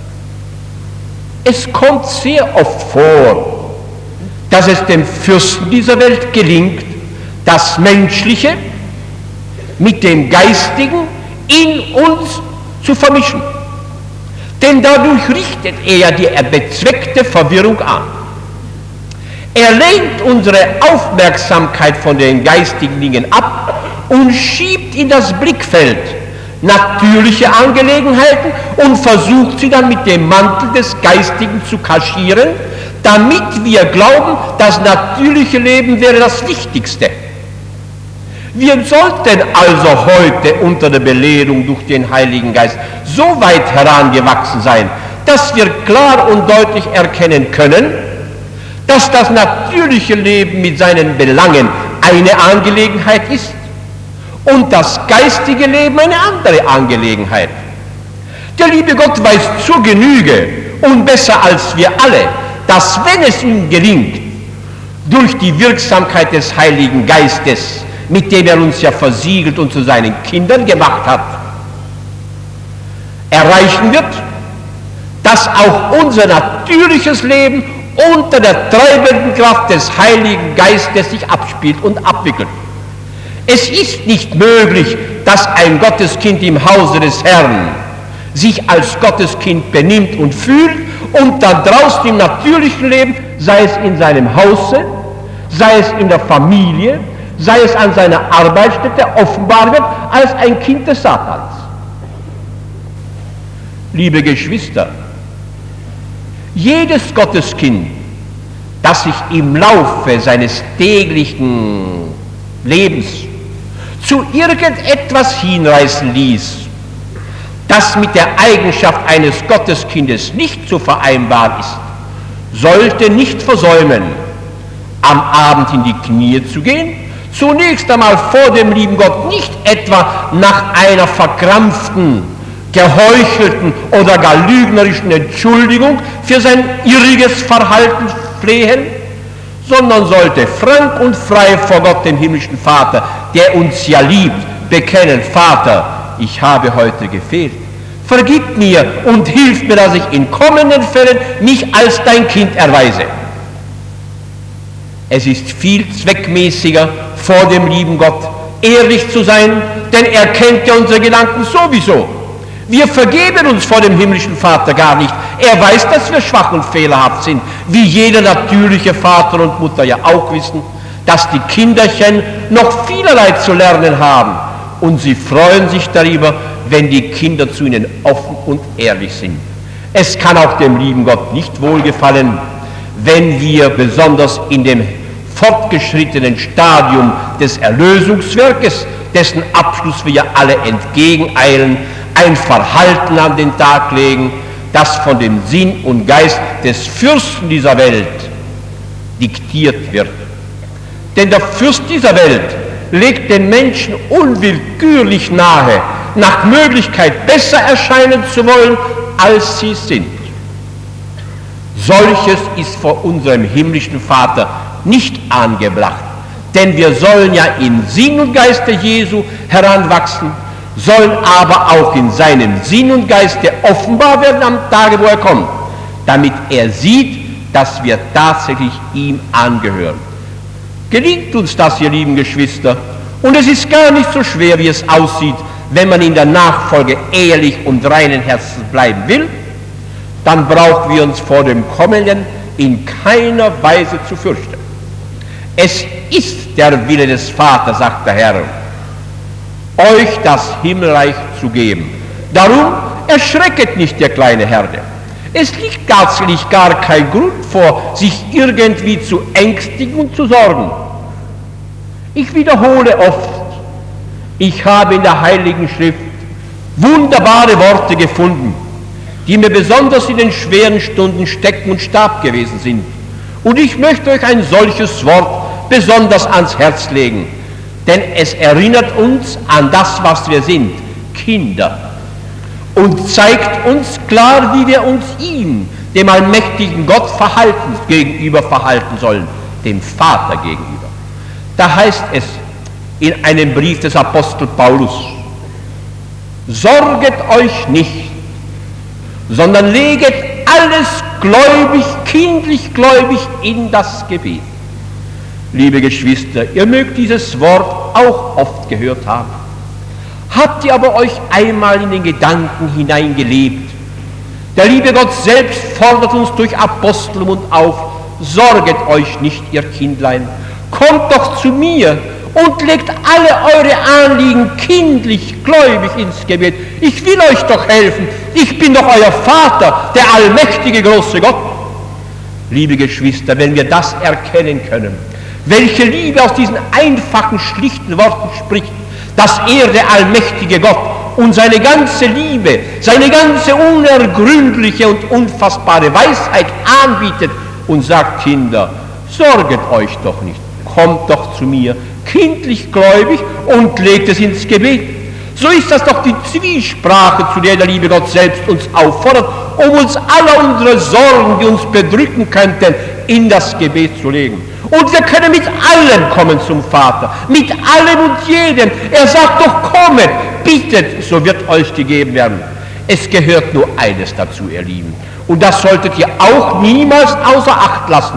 es kommt sehr oft vor, dass es dem Fürsten dieser Welt gelingt, das Menschliche mit dem Geistigen in uns zu vermischen. Denn dadurch richtet er ja die bezweckte Verwirrung an. Er lenkt unsere Aufmerksamkeit von den geistigen Dingen ab und schiebt in das Blickfeld natürliche Angelegenheiten und versucht sie dann mit dem Mantel des Geistigen zu kaschieren, damit wir glauben, das natürliche Leben wäre das Wichtigste. Wir sollten also heute unter der Belehrung durch den Heiligen Geist so weit herangewachsen sein, dass wir klar und deutlich erkennen können, dass das natürliche Leben mit seinen Belangen eine Angelegenheit ist und das geistige Leben eine andere Angelegenheit. Der liebe Gott weiß zur Genüge und besser als wir alle, dass wenn es ihm gelingt, durch die Wirksamkeit des Heiligen Geistes, mit dem er uns ja versiegelt und zu seinen Kindern gemacht hat, erreichen wird, dass auch unser natürliches Leben unter der treibenden Kraft des Heiligen Geistes sich abspielt und abwickelt. Es ist nicht möglich, dass ein Gotteskind im Hause des Herrn sich als Gotteskind benimmt und fühlt und dann draußen im natürlichen Leben, sei es in seinem Hause, sei es in der Familie, sei es an seiner Arbeitsstätte, offenbar wird als ein Kind des Satans. Liebe Geschwister, jedes Gotteskind das sich im Laufe seines täglichen Lebens zu irgendetwas hinreißen ließ, das mit der Eigenschaft eines Gotteskindes nicht zu vereinbaren ist, sollte nicht versäumen, am Abend in die Knie zu gehen, zunächst einmal vor dem lieben Gott nicht etwa nach einer verkrampften, geheuchelten oder gar lügnerischen Entschuldigung für sein irriges Verhalten flehen, sondern sollte frank und frei vor Gott, dem himmlischen Vater, der uns ja liebt, bekennen: Vater, ich habe heute gefehlt. Vergib mir und hilf mir, dass ich in kommenden Fällen mich als dein Kind erweise. Es ist viel zweckmäßiger, vor dem lieben Gott ehrlich zu sein, denn er kennt ja unsere Gedanken sowieso. Wir vergeben uns vor dem himmlischen Vater gar nicht. Er weiß, dass wir schwach und fehlerhaft sind, wie jeder natürliche Vater und Mutter ja auch wissen, dass die Kinderchen noch vielerlei zu lernen haben, und sie freuen sich darüber, wenn die Kinder zu ihnen offen und ehrlich sind. Es kann auch dem lieben Gott nicht wohlgefallen, wenn wir besonders in dem fortgeschrittenen Stadium des Erlösungswerkes, dessen Abschluss wir ja alle entgegeneilen, ein Verhalten an den Tag legen, das von dem Sinn und Geist des Fürsten dieser Welt diktiert wird. Denn der Fürst dieser Welt legt den Menschen unwillkürlich nahe, nach Möglichkeit besser erscheinen zu wollen, als sie sind. Solches ist vor unserem himmlischen Vater nicht angebracht, denn wir sollen ja im Sinn und Geiste Jesu heranwachsen, sollen aber auch in seinem Sinn und Geiste offenbar werden am Tage, wo er kommt, damit er sieht, dass wir tatsächlich ihm angehören. Gelingt uns das, ihr lieben Geschwister, und es ist gar nicht so schwer, wie es aussieht, wenn man in der Nachfolge ehrlich und reinen Herzens bleiben will, dann brauchen wir uns vor dem Kommenden in keiner Weise zu fürchten. Es ist der Wille des Vaters, sagt der Herr, euch das Himmelreich zu geben. Darum erschrecket nicht, der kleine Herde. Es liegt tatsächlich gar kein Grund vor, sich irgendwie zu ängstigen und zu sorgen. Ich wiederhole oft, ich habe in der Heiligen Schrift wunderbare Worte gefunden, die mir besonders in den schweren Stunden Stecken und Stab gewesen sind. Und ich möchte euch ein solches Wort besonders ans Herz legen, denn es erinnert uns an das, was wir sind, Kinder, und zeigt uns klar, wie wir uns ihm, dem allmächtigen Gott, verhalten, gegenüber verhalten sollen, dem Vater gegenüber. Da heißt es in einem Brief des Apostel Paulus: Sorget euch nicht, sondern leget alles gläubig, kindlich gläubig in das Gebet. Liebe Geschwister, ihr mögt dieses Wort auch oft gehört haben. Habt ihr aber euch einmal in den Gedanken hineingelebt? Der liebe Gott selbst fordert uns durch Apostelmund auf: Sorget euch nicht, ihr Kindlein, kommt doch zu mir und legt alle eure Anliegen kindlich, gläubig ins Gebet. Ich will euch doch helfen, ich bin doch euer Vater, der allmächtige große Gott. Liebe Geschwister, wenn wir das erkennen können, welche Liebe aus diesen einfachen, schlichten Worten spricht, dass er, der allmächtige Gott, uns seine ganze Liebe, seine ganze unergründliche und unfassbare Weisheit anbietet und sagt: Kinder, sorget euch doch nicht, kommt doch zu mir, kindlich gläubig, und legt es ins Gebet. So ist das doch die Zwiesprache, zu der der liebe Gott selbst uns auffordert, um uns alle unsere Sorgen, die uns bedrücken könnten, in das Gebet zu legen. Und wir können mit allem kommen zum Vater, mit allem und jedem. Er sagt doch: kommet, bittet, so wird euch gegeben werden. Es gehört nur eines dazu, ihr Lieben, und das solltet ihr auch niemals außer Acht lassen.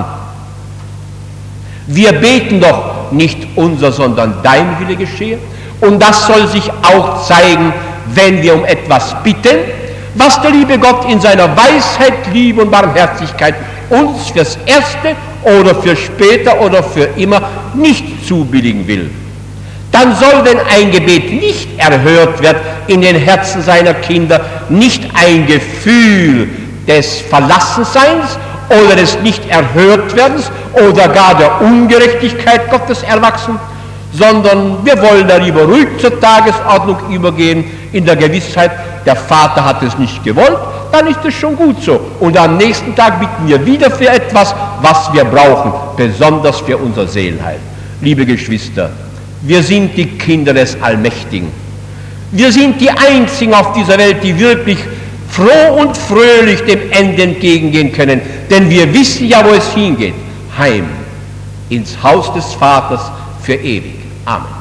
Wir beten doch nicht unser, sondern dein Wille geschehe, und das soll sich auch zeigen, wenn wir um etwas bitten, was der liebe Gott in seiner Weisheit, Liebe und Barmherzigkeit uns fürs Erste oder für später oder für immer nicht zubilligen will. Dann soll, wenn ein Gebet nicht erhört wird in den Herzen seiner Kinder, nicht ein Gefühl des Verlassenseins oder des Nicht-Erhörtwerdens oder gar der Ungerechtigkeit Gottes erwachsen, sondern wir wollen darüber ruhig zur Tagesordnung übergehen, in der Gewissheit, der Vater hat es nicht gewollt, dann ist es schon gut so. Und am nächsten Tag bitten wir wieder für etwas, was wir brauchen, besonders für unser Seelenheil. Liebe Geschwister, wir sind die Kinder des Allmächtigen. Wir sind die Einzigen auf dieser Welt, die wirklich froh und fröhlich dem Ende entgegengehen können, denn wir wissen ja, wo es hingeht. Heim, ins Haus des Vaters für ewig. Amen.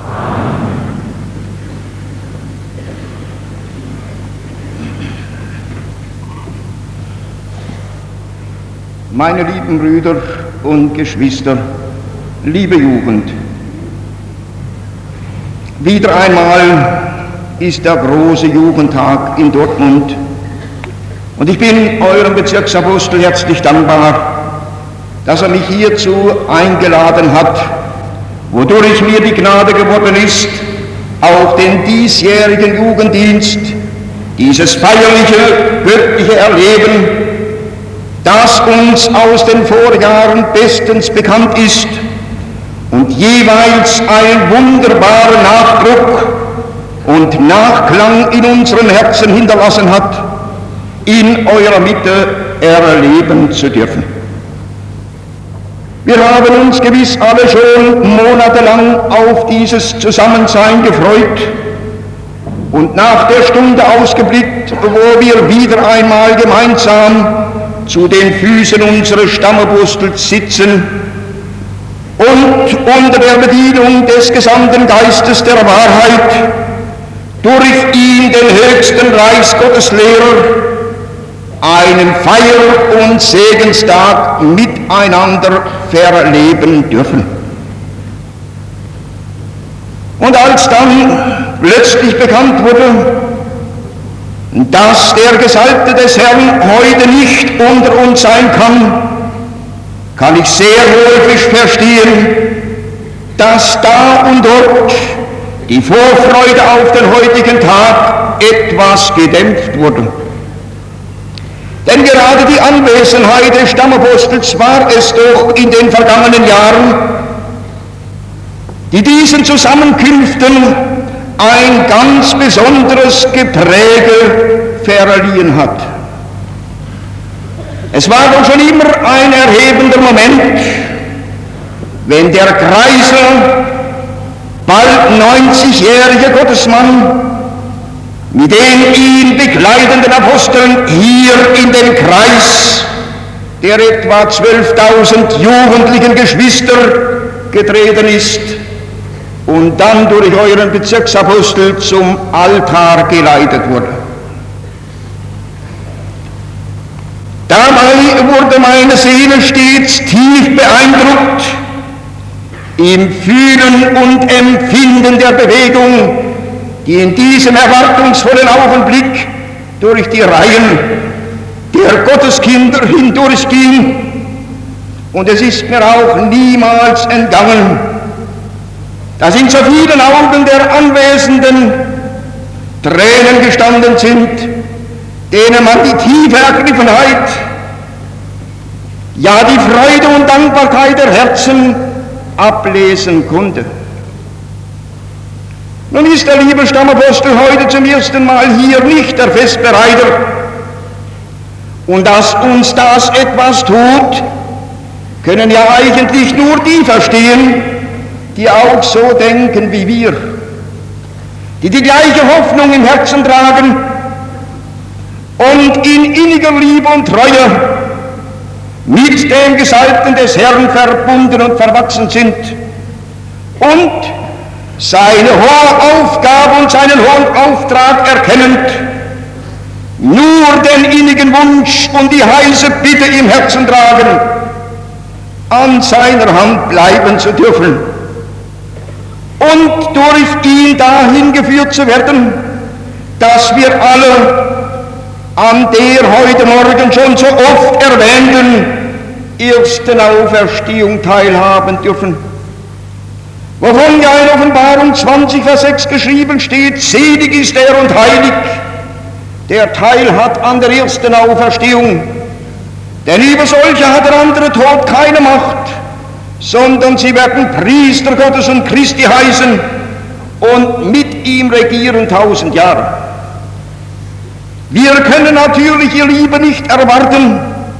Meine lieben Brüder und Geschwister, liebe Jugend, wieder einmal ist der große Jugendtag in Dortmund und ich bin eurem Bezirksapostel herzlich dankbar, dass er mich hierzu eingeladen hat, wodurch mir die Gnade geworden ist, auch den diesjährigen Jugenddienst, dieses feierliche, göttliche Erleben, das uns aus den Vorjahren bestens bekannt ist und jeweils einen wunderbaren Nachdruck und Nachklang in unseren Herzen hinterlassen hat, in eurer Mitte erleben zu dürfen. Wir haben uns gewiss alle schon monatelang auf dieses Zusammensein gefreut und nach der Stunde ausgeblickt, wo wir wieder einmal gemeinsam zu den Füßen unseres Stammapostels sitzen und unter der Bedienung des gesamten Geistes der Wahrheit durch ihn, den höchsten Reichsgotteslehrer, einen Feier- und Segenstag miteinander verleben dürfen. Und als dann plötzlich bekannt wurde, dass der Gesalbte des Herrn heute nicht unter uns sein kann, kann ich sehr wohl verstehen, dass da und dort die Vorfreude auf den heutigen Tag etwas gedämpft wurde. Denn gerade die Anwesenheit des Stammapostels war es doch in den vergangenen Jahren, die diesen Zusammenkünften ein ganz besonderes Gepräge verliehen hat. Es war doch schon immer ein erhebender Moment, wenn der greise, bald neunzigjährige Gottesmann mit den ihn begleitenden Aposteln hier in den Kreis der etwa zwölftausend jugendlichen Geschwister getreten ist und dann durch euren Bezirksapostel zum Altar geleitet wurde. Dabei wurde meine Seele stets tief beeindruckt im Fühlen und Empfinden der Bewegung, die in diesem erwartungsvollen Augenblick durch die Reihen der Gotteskinder hindurchging. Und es ist mir auch niemals entgangen, dass in so vielen Augen der Anwesenden Tränen gestanden sind, denen man die tiefe Ergriffenheit, ja die Freude und Dankbarkeit der Herzen ablesen konnte. Nun ist der liebe Stammapostel heute zum ersten Mal hier nicht der Festbereiter, und dass uns das etwas tut, können ja eigentlich nur die verstehen, die auch so denken wie wir, die die gleiche Hoffnung im Herzen tragen und in inniger Liebe und Treue mit dem Gesalbten des Herrn verbunden und verwachsen sind und seine hohe Aufgabe und seinen hohen Auftrag erkennend, nur den innigen Wunsch und die heiße Bitte im Herzen tragen, an seiner Hand bleiben zu dürfen und durch ihn dahin geführt zu werden, dass wir alle an der heute Morgen schon so oft erwähnten ersten Auferstehung teilhaben dürfen, wovon ja in Offenbarung zwanzig, Vers sechs geschrieben steht: Selig ist er und heilig, der Teil hat an der ersten Auferstehung. Denn über solche hat der andere Tod keine Macht, sondern sie werden Priester Gottes und Christi heißen und mit ihm regieren tausend Jahre. Wir können natürlich, ihr Liebe, nicht erwarten,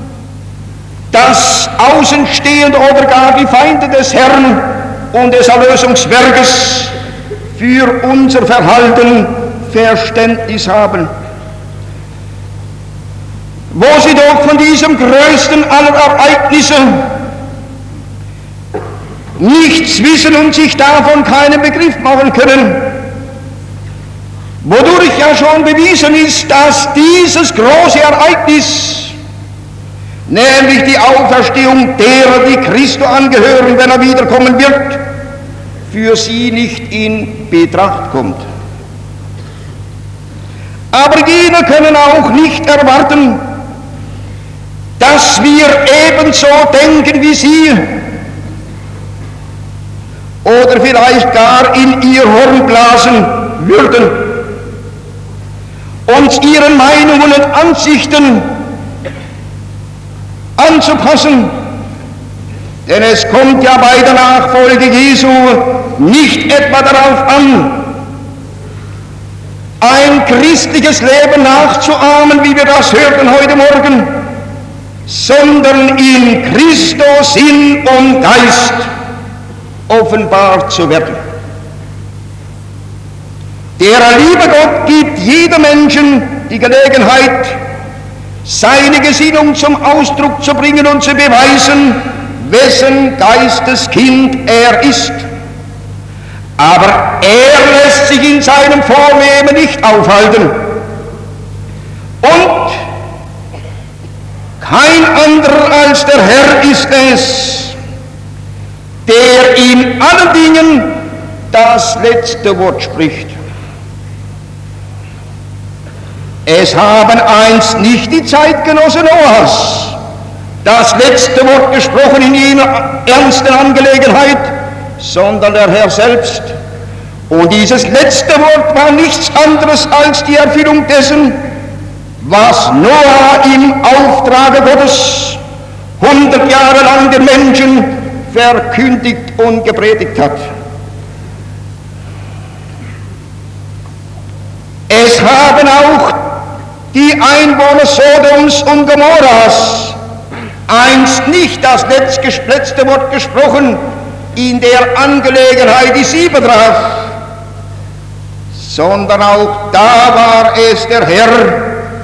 dass Außenstehende oder gar die Feinde des Herrn und des Erlösungswerkes für unser Verhalten Verständnis haben. Wo sie doch von diesem größten aller Ereignisse nichts wissen und sich davon keinen Begriff machen können, wodurch ja schon bewiesen ist, dass dieses große Ereignis, nämlich die Auferstehung derer, die Christo angehören, wenn er wiederkommen wird, für sie nicht in Betracht kommt. Aber jene können auch nicht erwarten, dass wir ebenso denken wie sie oder vielleicht gar in ihr Horn blasen würden, uns ihren Meinungen und Ansichten anzupassen, denn es kommt ja bei der Nachfolge Jesu nicht etwa darauf an, ein christliches Leben nachzuahmen, wie wir das hörten heute Morgen, sondern in Christus Sinn und Geist offenbar zu werden. Der liebe Gott gibt jedem Menschen die Gelegenheit, seine Gesinnung zum Ausdruck zu bringen und zu beweisen, wessen Geisteskind er ist. Aber er lässt sich in seinem Vornehmen nicht aufhalten. Und kein anderer als der Herr ist es, der in allen Dingen das letzte Wort spricht. Es haben einst nicht die Zeitgenossen Noahs das letzte Wort gesprochen in jener ernsten Angelegenheit, sondern der Herr selbst. Und dieses letzte Wort war nichts anderes als die Erfüllung dessen, was Noah im Auftrage Gottes hundert Jahre lang den Menschen verkündigt und gepredigt hat. Es haben auch die Einwohner Sodoms und Gomorras einst nicht das letzte Wort gesprochen in der Angelegenheit, die sie betraf, sondern auch da war es der Herr,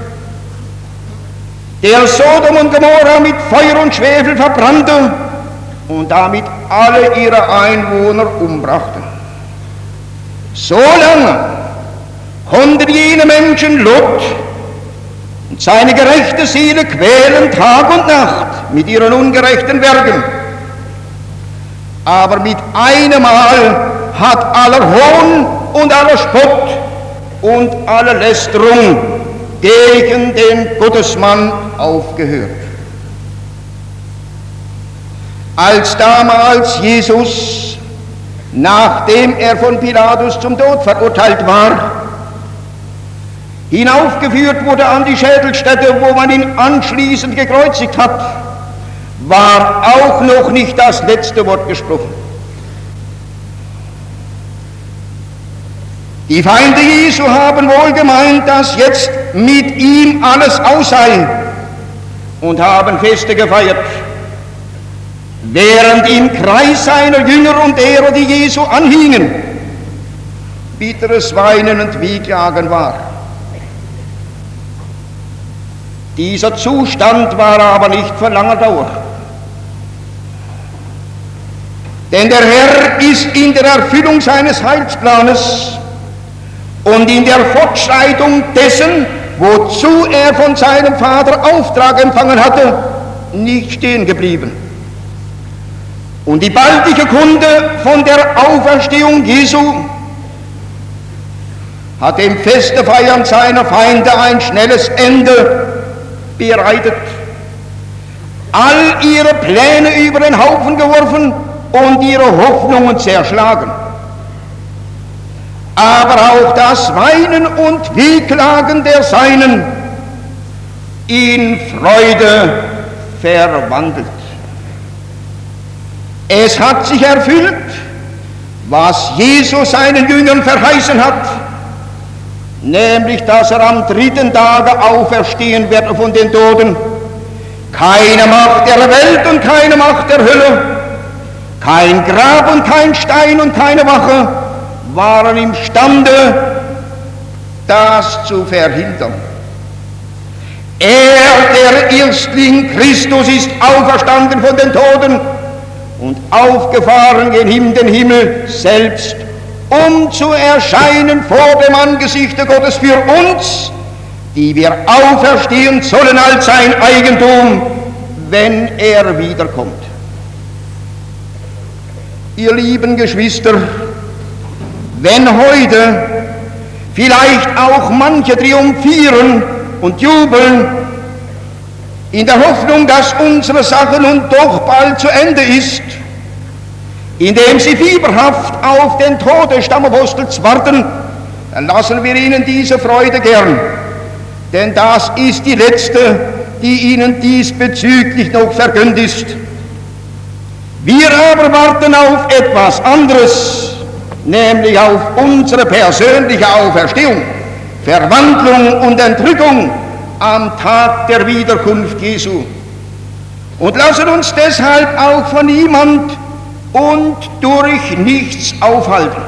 der Sodom und Gomorra mit Feuer und Schwefel verbrannte und damit alle ihre Einwohner umbrachte. So lange konnten jene Menschen Lot und seine gerechte Seele quälen Tag und Nacht mit ihren ungerechten Werken. Aber mit einem Mal hat aller Hohn und aller Spott und alle Lästerung gegen den Gottesmann aufgehört. Als damals Jesus, nachdem er von Pilatus zum Tod verurteilt war, hinaufgeführt wurde an die Schädelstätte, wo man ihn anschließend gekreuzigt hat, war auch noch nicht das letzte Wort gesprochen. Die Feinde Jesu haben wohl gemeint, dass jetzt mit ihm alles aus sei und haben Feste gefeiert, während im Kreis seiner Jünger und derer, die Jesu anhingen, bitteres Weinen und Wehklagen war. Dieser Zustand war aber nicht von langer Dauer. Denn der Herr ist in der Erfüllung seines Heilsplanes und in der Fortschreitung dessen, wozu er von seinem Vater Auftrag empfangen hatte, nicht stehen geblieben. Und die baldige Kunde von der Auferstehung Jesu hat dem Festefeiern seiner Feinde ein schnelles Ende bereitet, all ihre Pläne über den Haufen geworfen und ihre Hoffnungen zerschlagen. Aber auch das Weinen und Wehklagen der Seinen in Freude verwandelt. Es hat sich erfüllt, was Jesus seinen Jüngern verheißen hat, nämlich, dass er am dritten Tage auferstehen wird von den Toten. Keine Macht der Welt und keine Macht der Hölle, kein Grab und kein Stein und keine Wache waren imstande, das zu verhindern. Er, der Erstling Christus, ist auferstanden von den Toten und aufgefahren gen den Himmel selbst, um zu erscheinen vor dem Angesichte Gottes für uns, die wir auferstehen sollen als sein Eigentum, wenn er wiederkommt. Ihr lieben Geschwister, wenn heute vielleicht auch manche triumphieren und jubeln, in der Hoffnung, dass unsere Sache nun doch bald zu Ende ist, indem sie fieberhaft auf den Tod des Stammapostels warten, dann lassen wir ihnen diese Freude gern, denn das ist die letzte, die ihnen diesbezüglich noch vergönnt ist. Wir aber warten auf etwas anderes, nämlich auf unsere persönliche Auferstehung, Verwandlung und Entrückung am Tag der Wiederkunft Jesu. Und lassen uns deshalb auch von niemand und durch nichts aufhalten.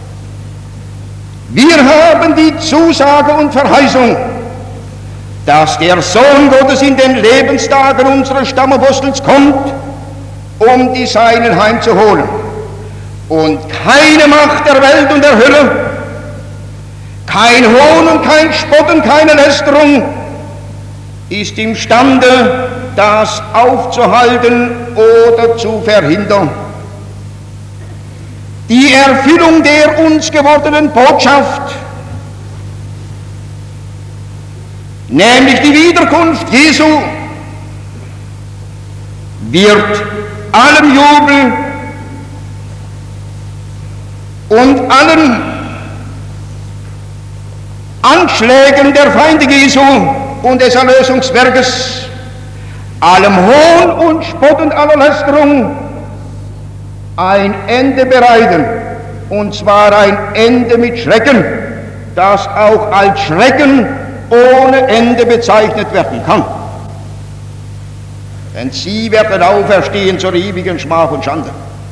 Wir haben die Zusage und Verheißung, dass der Sohn Gottes in den Lebenstagen unseres Stammapostels kommt, um die Seinen heimzuholen. Und keine Macht der Welt und der Hölle, kein Hohn und kein Spott und keine Lästerung ist imstande, das aufzuhalten oder zu verhindern. Die Erfüllung der uns gewordenen Botschaft, nämlich die Wiederkunft Jesu, wird allem Jubel und allen Anschlägen der Feinde Jesu und des Erlösungswerkes, allem Hohn und Spott und aller Lästerung ein Ende bereiten, und zwar ein Ende mit Schrecken, das auch als Schrecken ohne Ende bezeichnet werden kann. Denn sie werden auferstehen zur ewigen Schmach und Schande.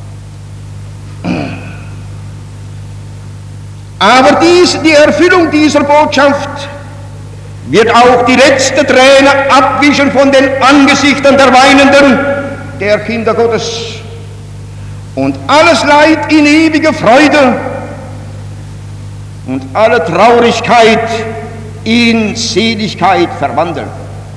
Aber dies, die Erfüllung dieser Botschaft wird auch die letzte Träne abwischen von den Angesichtern der Weinenden, der Kinder Gottes, und alles Leid in ewige Freude und alle Traurigkeit in Seligkeit verwandeln.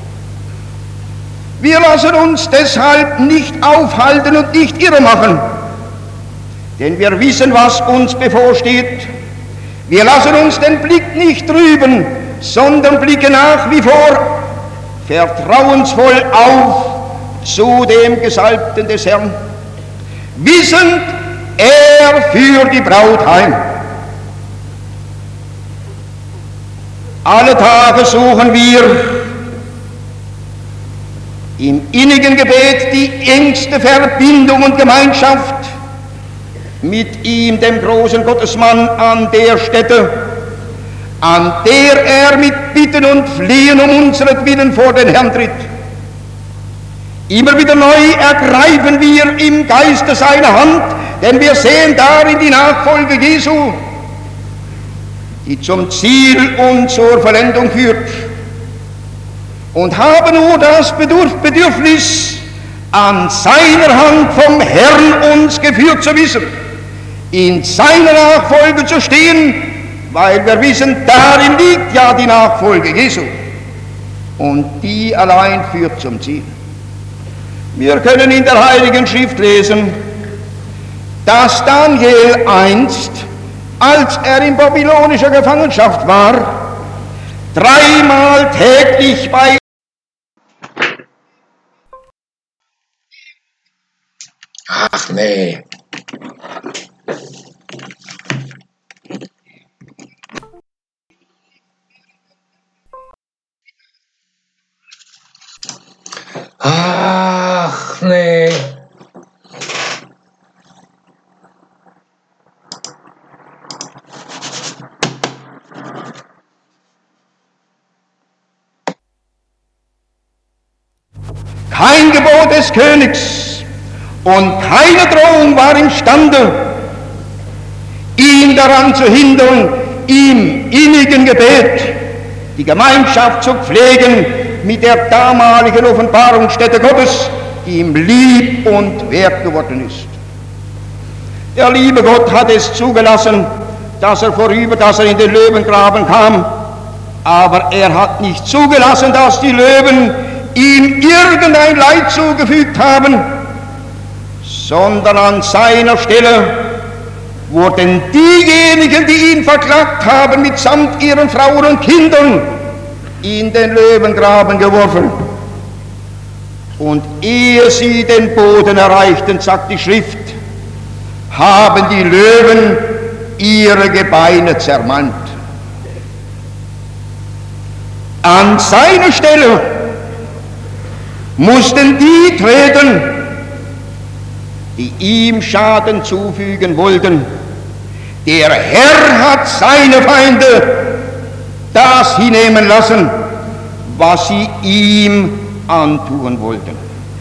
Wir lassen uns deshalb nicht aufhalten und nicht irre machen, denn wir wissen, was uns bevorsteht. Wir lassen uns den Blick nicht trüben, sondern blicken nach wie vor vertrauensvoll auf zu dem Gesalbten des Herrn, wissend, er führt die Braut heim. Alle Tage suchen wir im innigen Gebet die engste Verbindung und Gemeinschaft mit ihm, dem großen Gottesmann, an der Stätte, an der er mit Bitten und Flehen um unseretwillen vor den Herrn tritt. Immer wieder neu ergreifen wir im Geiste seine Hand, denn wir sehen darin die Nachfolge Jesu, die zum Ziel und zur Vollendung führt, und haben nur das Bedürfnis, an seiner Hand vom Herrn uns geführt zu wissen, in seiner Nachfolge zu stehen, weil wir wissen, darin liegt ja die Nachfolge Jesu, und die allein führt zum Ziel. Wir können in der Heiligen Schrift lesen, dass Daniel einst, als er in babylonischer Gefangenschaft war, dreimal täglich bei Ach nee. Ah. Ach nee. Kein Gebot des Königs und keine Drohung war imstande, ihn daran zu hindern, im innigen Gebet die Gemeinschaft zu pflegen mit der damaligen Offenbarungsstätte Gottes, die ihm lieb und wert geworden ist. Der liebe Gott hat es zugelassen, dass er vorüber, dass er in den Löwengraben kam, aber er hat nicht zugelassen, dass die Löwen ihm irgendein Leid zugefügt haben, sondern an seiner Stelle wurden diejenigen, die ihn verklagt haben, mitsamt ihren Frauen und Kindern in den Löwengraben geworfen. Und ehe sie den Boden erreichten, sagt die Schrift, haben die Löwen ihre Gebeine zermalmt. An seine Stelle mussten die treten, die ihm Schaden zufügen wollten. Der Herr hat seine Feinde das hinnehmen lassen, was sie ihm antun wollten.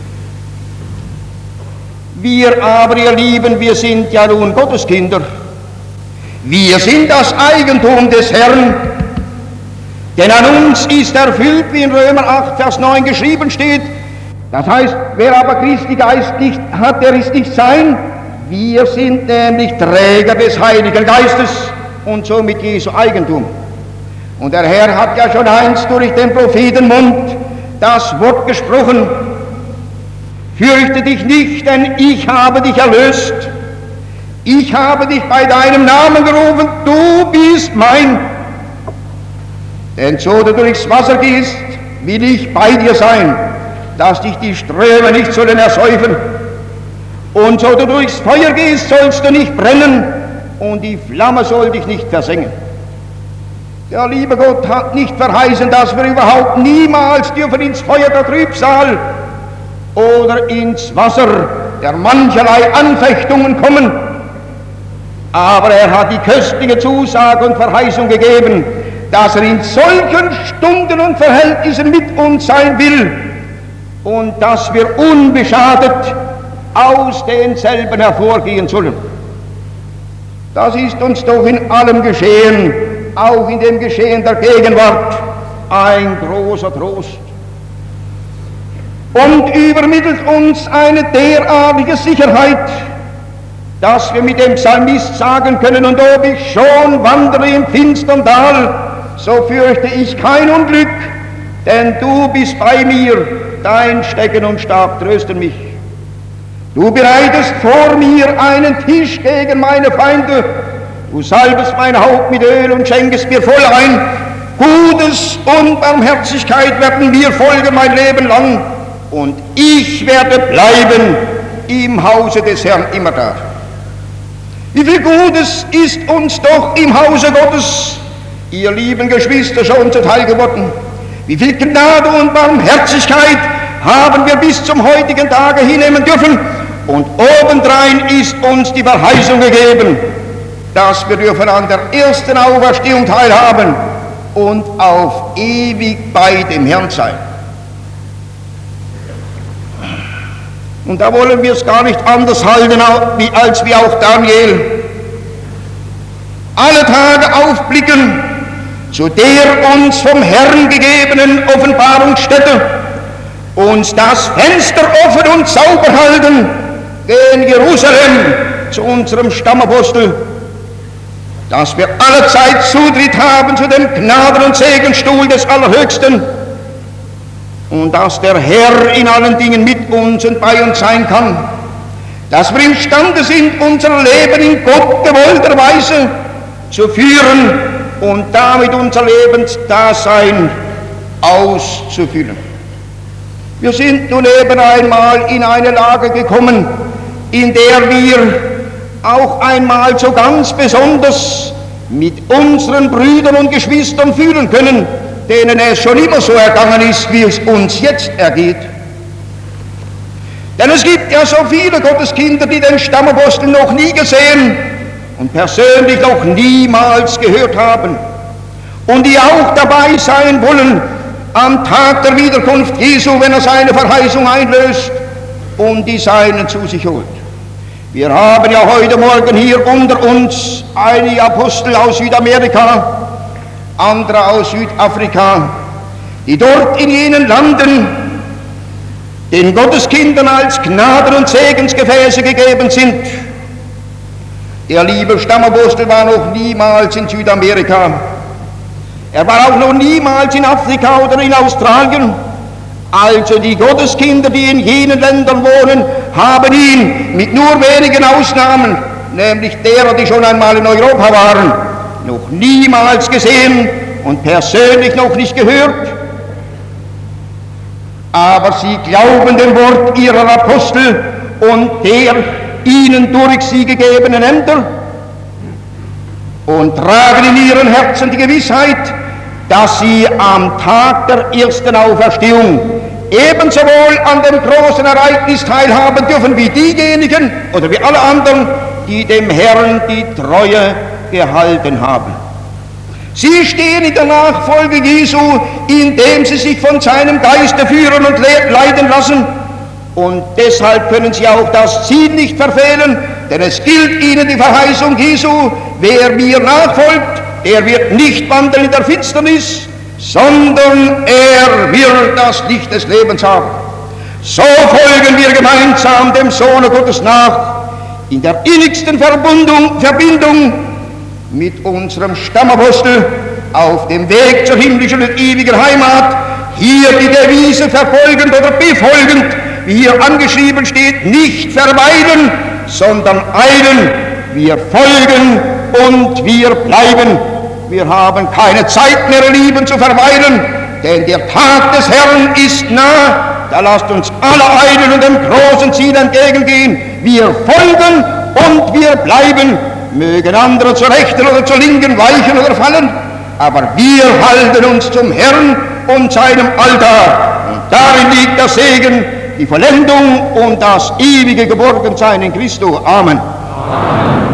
Wir aber, ihr Lieben, wir sind ja nun Gotteskinder. Wir sind das Eigentum des Herrn, denn an uns ist erfüllt, wie in Römer acht, Vers neun geschrieben steht. Das heißt, wer aber Christi Geist nicht hat, der ist nicht sein. Wir sind nämlich Träger des Heiligen Geistes und somit Jesu Eigentum. Und der Herr hat ja schon einst durch den Prophetenmund das Wort gesprochen: Fürchte dich nicht, denn ich habe dich erlöst. Ich habe dich bei deinem Namen gerufen, du bist mein. Denn so du durchs Wasser gehst, will ich bei dir sein, dass dich die Ströme nicht sollen ersäufen. Und so du durchs Feuer gehst, sollst du nicht brennen, und die Flamme soll dich nicht versengen. Der liebe Gott hat nicht verheißen, dass wir überhaupt niemals dürfen ins Feuer der Trübsal oder ins Wasser der mancherlei Anfechtungen kommen. Aber er hat die köstliche Zusage und Verheißung gegeben, dass er in solchen Stunden und Verhältnissen mit uns sein will und dass wir unbeschadet aus denselben hervorgehen sollen. Das ist uns doch in allem Geschehen, auch in dem Geschehen der Gegenwart, ein großer Trost und übermittelt uns eine derartige Sicherheit, dass wir mit dem Psalmist sagen können: Und ob ich schon wandere im finstern Tal, so fürchte ich kein Unglück, denn du bist bei mir, dein Stecken und Stab trösten mich. Du bereitest vor mir einen Tisch gegen meine Feinde, du salbest mein Haupt mit Öl und schenkest mir voll ein. Gutes und Barmherzigkeit werden mir folgen mein Leben lang, und ich werde bleiben im Hause des Herrn immerdar. Wie viel Gutes ist uns doch im Hause Gottes, ihr lieben Geschwister, schon zuteil geworden. Wie viel Gnade und Barmherzigkeit haben wir bis zum heutigen Tage hinnehmen dürfen, und obendrein ist uns die Verheißung gegeben, dass wir dürfen an der ersten Auferstehung teilhaben und auf ewig bei dem Herrn sein. Und da wollen wir es gar nicht anders halten, als wie auch Daniel. Alle Tage aufblicken zu der uns vom Herrn gegebenen Offenbarungsstätte, uns das Fenster offen und sauber halten, gen Jerusalem, zu unserem Stammapostel, dass wir allezeit Zutritt haben zu dem Gnaden- und Segenstuhl des Allerhöchsten, und dass der Herr in allen Dingen mit uns und bei uns sein kann, dass wir imstande sind, unser Leben in Gott gewollter Weise zu führen und damit unser Lebensdasein auszufüllen. Wir sind nun eben einmal in eine Lage gekommen, in der wir auch einmal so ganz besonders mit unseren Brüdern und Geschwistern fühlen können, denen es schon immer so ergangen ist, wie es uns jetzt ergeht. Denn es gibt ja so viele Gotteskinder, die den Stammapostel noch nie gesehen und persönlich noch niemals gehört haben und die auch dabei sein wollen am Tag der Wiederkunft Jesu, wenn er seine Verheißung einlöst und die Seinen zu sich holt. Wir haben ja heute Morgen hier unter uns einige Apostel aus Südamerika, andere aus Südafrika, die dort in jenen Landen den Gotteskindern als Gnaden- und Segensgefäße gegeben sind. Der liebe Stammapostel war noch niemals in Südamerika. Er war auch noch niemals in Afrika oder in Australien. Also die Gotteskinder, die in jenen Ländern wohnen, haben ihn mit nur wenigen Ausnahmen, nämlich derer, die schon einmal in Europa waren, noch niemals gesehen und persönlich noch nicht gehört. Aber sie glauben dem Wort ihrer Apostel und der ihnen durch sie gegebenen Ämter und tragen in ihren Herzen die Gewissheit, dass sie am Tag der ersten Auferstehung ebenso wohl an dem großen Ereignis teilhaben dürfen wie diejenigen oder wie alle anderen, die dem Herrn die Treue gehalten haben. Sie stehen in der Nachfolge Jesu, indem sie sich von seinem Geiste führen und leiten lassen, und deshalb können sie auch das Ziel nicht verfehlen, denn es gilt ihnen die Verheißung Jesu: Wer mir nachfolgt, der wird nicht wandeln in der Finsternis, sondern er wird das Licht des Lebens haben. So folgen wir gemeinsam dem Sohne Gottes nach, in der innigsten Verbindung, Verbindung mit unserem Stammapostel auf dem Weg zur himmlischen und ewigen Heimat, hier die Devise verfolgend oder befolgend, wie hier angeschrieben steht: nicht verweilen, sondern eilen. Wir folgen und wir bleiben. Wir haben keine Zeit mehr, Lieben, zu verweilen, denn der Tag des Herrn ist nah. Da lasst uns alle eilen und dem großen Ziel entgegengehen. Wir folgen und wir bleiben. Mögen andere zur rechten oder zur linken weichen oder fallen, aber wir halten uns zum Herrn und seinem Altar. Und darin liegt der Segen, die Vollendung und das ewige Geborgensein in Christo. Amen. Amen.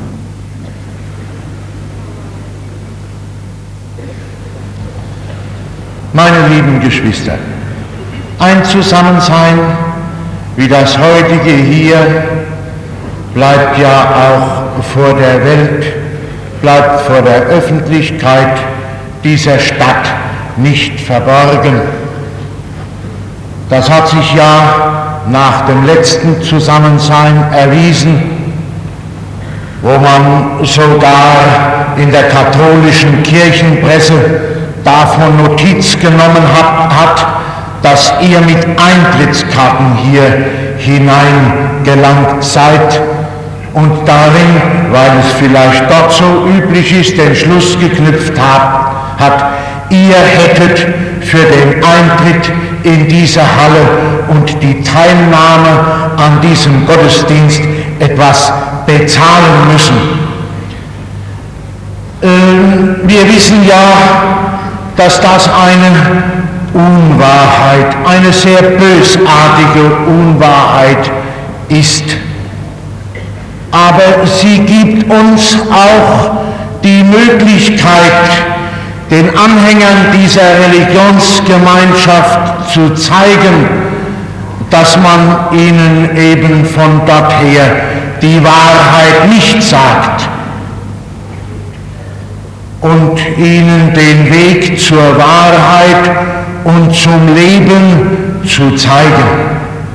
Meine lieben Geschwister, ein Zusammensein wie das heutige hier bleibt ja auch vor der Welt, bleibt vor der Öffentlichkeit dieser Stadt nicht verborgen. Das hat sich ja nach dem letzten Zusammensein erwiesen, wo man sogar in der katholischen Kirchenpresse davon Notiz genommen hat, hat, dass ihr mit Eintrittskarten hier hineingelangt seid und darin, weil es vielleicht dort so üblich ist, den Schluss geknüpft hat, hat, ihr hättet für den Eintritt in diese Halle und die Teilnahme an diesem Gottesdienst etwas bezahlen müssen. Ähm, wir wissen ja, dass das eine Unwahrheit, eine sehr bösartige Unwahrheit ist. Aber sie gibt uns auch die Möglichkeit, den Anhängern dieser Religionsgemeinschaft zu zeigen, dass man ihnen eben von dort her die Wahrheit nicht sagt und ihnen den Weg zur Wahrheit und zum Leben zu zeigen.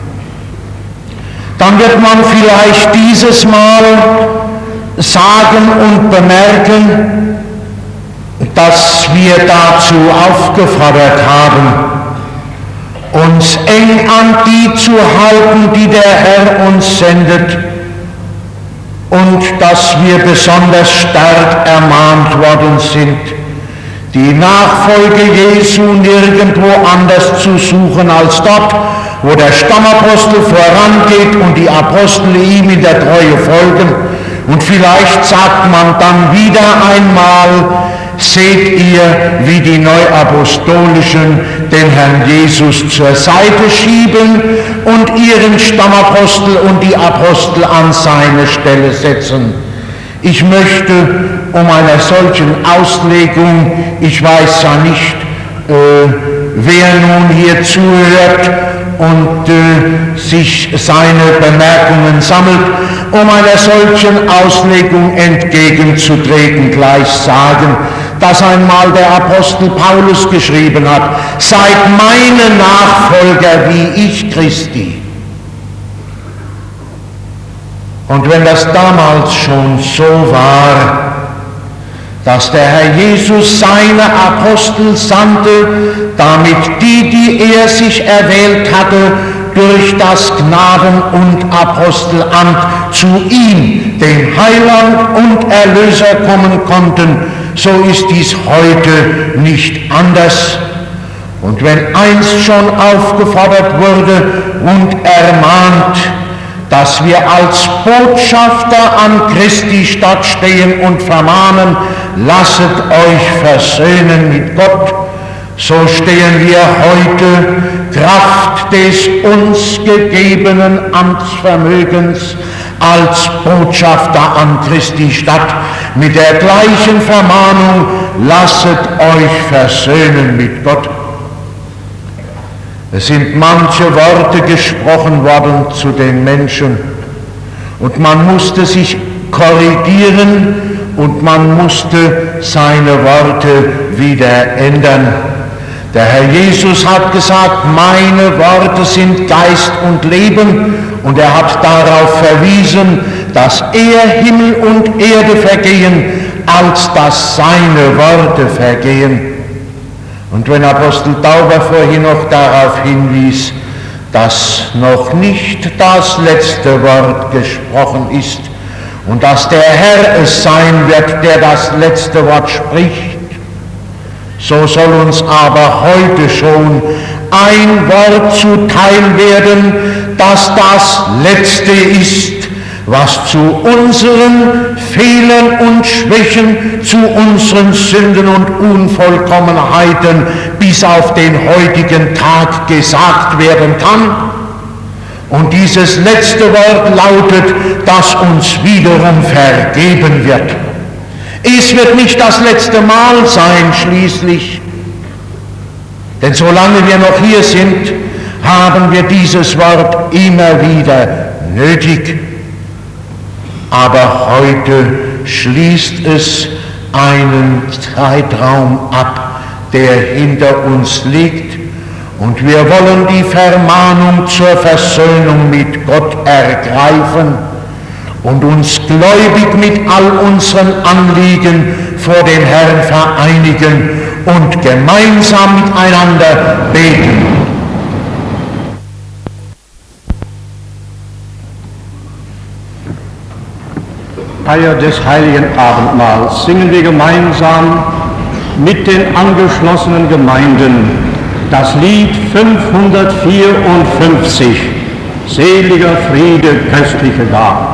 Dann wird man vielleicht dieses Mal sagen und bemerken, dass wir dazu aufgefordert haben, uns eng an die zu halten, die der Herr uns sendet, und dass wir besonders stark ermahnt worden sind, die Nachfolge Jesu nirgendwo anders zu suchen als dort, wo der Stammapostel vorangeht und die Apostel ihm in der Treue folgen. Und vielleicht sagt man dann wieder einmal: Seht ihr, wie die Neuapostolischen den Herrn Jesus zur Seite schieben und ihren Stammapostel und die Apostel an seine Stelle setzen. Ich möchte um einer solchen Auslegung, ich weiß ja nicht, äh, wer nun hier zuhört und äh, sich seine Bemerkungen sammelt, um einer solchen Auslegung entgegenzutreten, gleich sagen, dass einmal der Apostel Paulus geschrieben hat, seid meine Nachfolger wie ich Christi. Und wenn das damals schon so war, dass der Herr Jesus seine Apostel sandte, damit die, die er sich erwählt hatte, durch das Gnaden- und Apostelamt zu ihm, dem Heiland und Erlöser, kommen konnten, so ist dies heute nicht anders. Und wenn einst schon aufgefordert wurde und ermahnt, dass wir als Botschafter an Christi Stadt stehen und vermahnen, lasset euch versöhnen mit Gott, so stehen wir heute Kraft des uns gegebenen Amtsvermögens als Botschafter an Christi Stadt mit der gleichen Vermahnung, lasset euch versöhnen mit Gott. Es sind manche Worte gesprochen worden zu den Menschen und man musste sich korrigieren und man musste seine Worte wieder ändern. Der Herr Jesus hat gesagt, meine Worte sind Geist und Leben, und er hat darauf verwiesen, dass er Himmel und Erde vergehen, als dass seine Worte vergehen. Und wenn Apostel Tauber vorhin noch darauf hinwies, dass noch nicht das letzte Wort gesprochen ist und dass der Herr es sein wird, der das letzte Wort spricht, so soll uns aber heute schon ein Wort zuteil werden, dass das letzte ist, was zu unseren Fehlern und Schwächen, zu unseren Sünden und Unvollkommenheiten bis auf den heutigen Tag gesagt werden kann. Und dieses letzte Wort lautet, dass uns wiederum vergeben wird. Es wird nicht das letzte Mal sein schließlich, denn solange wir noch hier sind, haben wir dieses Wort immer wieder nötig. Aber heute schließt es einen Zeitraum ab, der hinter uns liegt, und wir wollen die Vermahnung zur Versöhnung mit Gott ergreifen und uns gläubig mit all unseren Anliegen vor dem Herrn vereinigen und gemeinsam miteinander beten. Feier des heiligen Abendmahls singen wir gemeinsam mit den angeschlossenen Gemeinden das Lied fünfhundertvierundfünfzig, Seliger Friede, köstliche Gaben.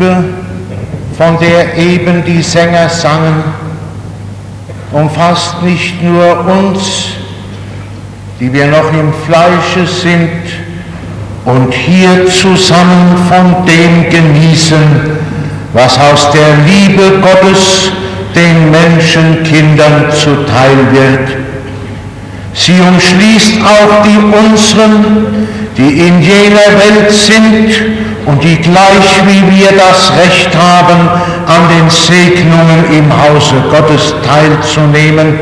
Liebe, von der eben die Sänger sangen, umfasst nicht nur uns, die wir noch im Fleische sind und hier zusammen von dem genießen, was aus der Liebe Gottes den Menschenkindern zuteil wird. Sie umschließt auch die unseren, die in jener Welt sind und die gleich wie wir das Recht haben, an den Segnungen im Hause Gottes teilzunehmen.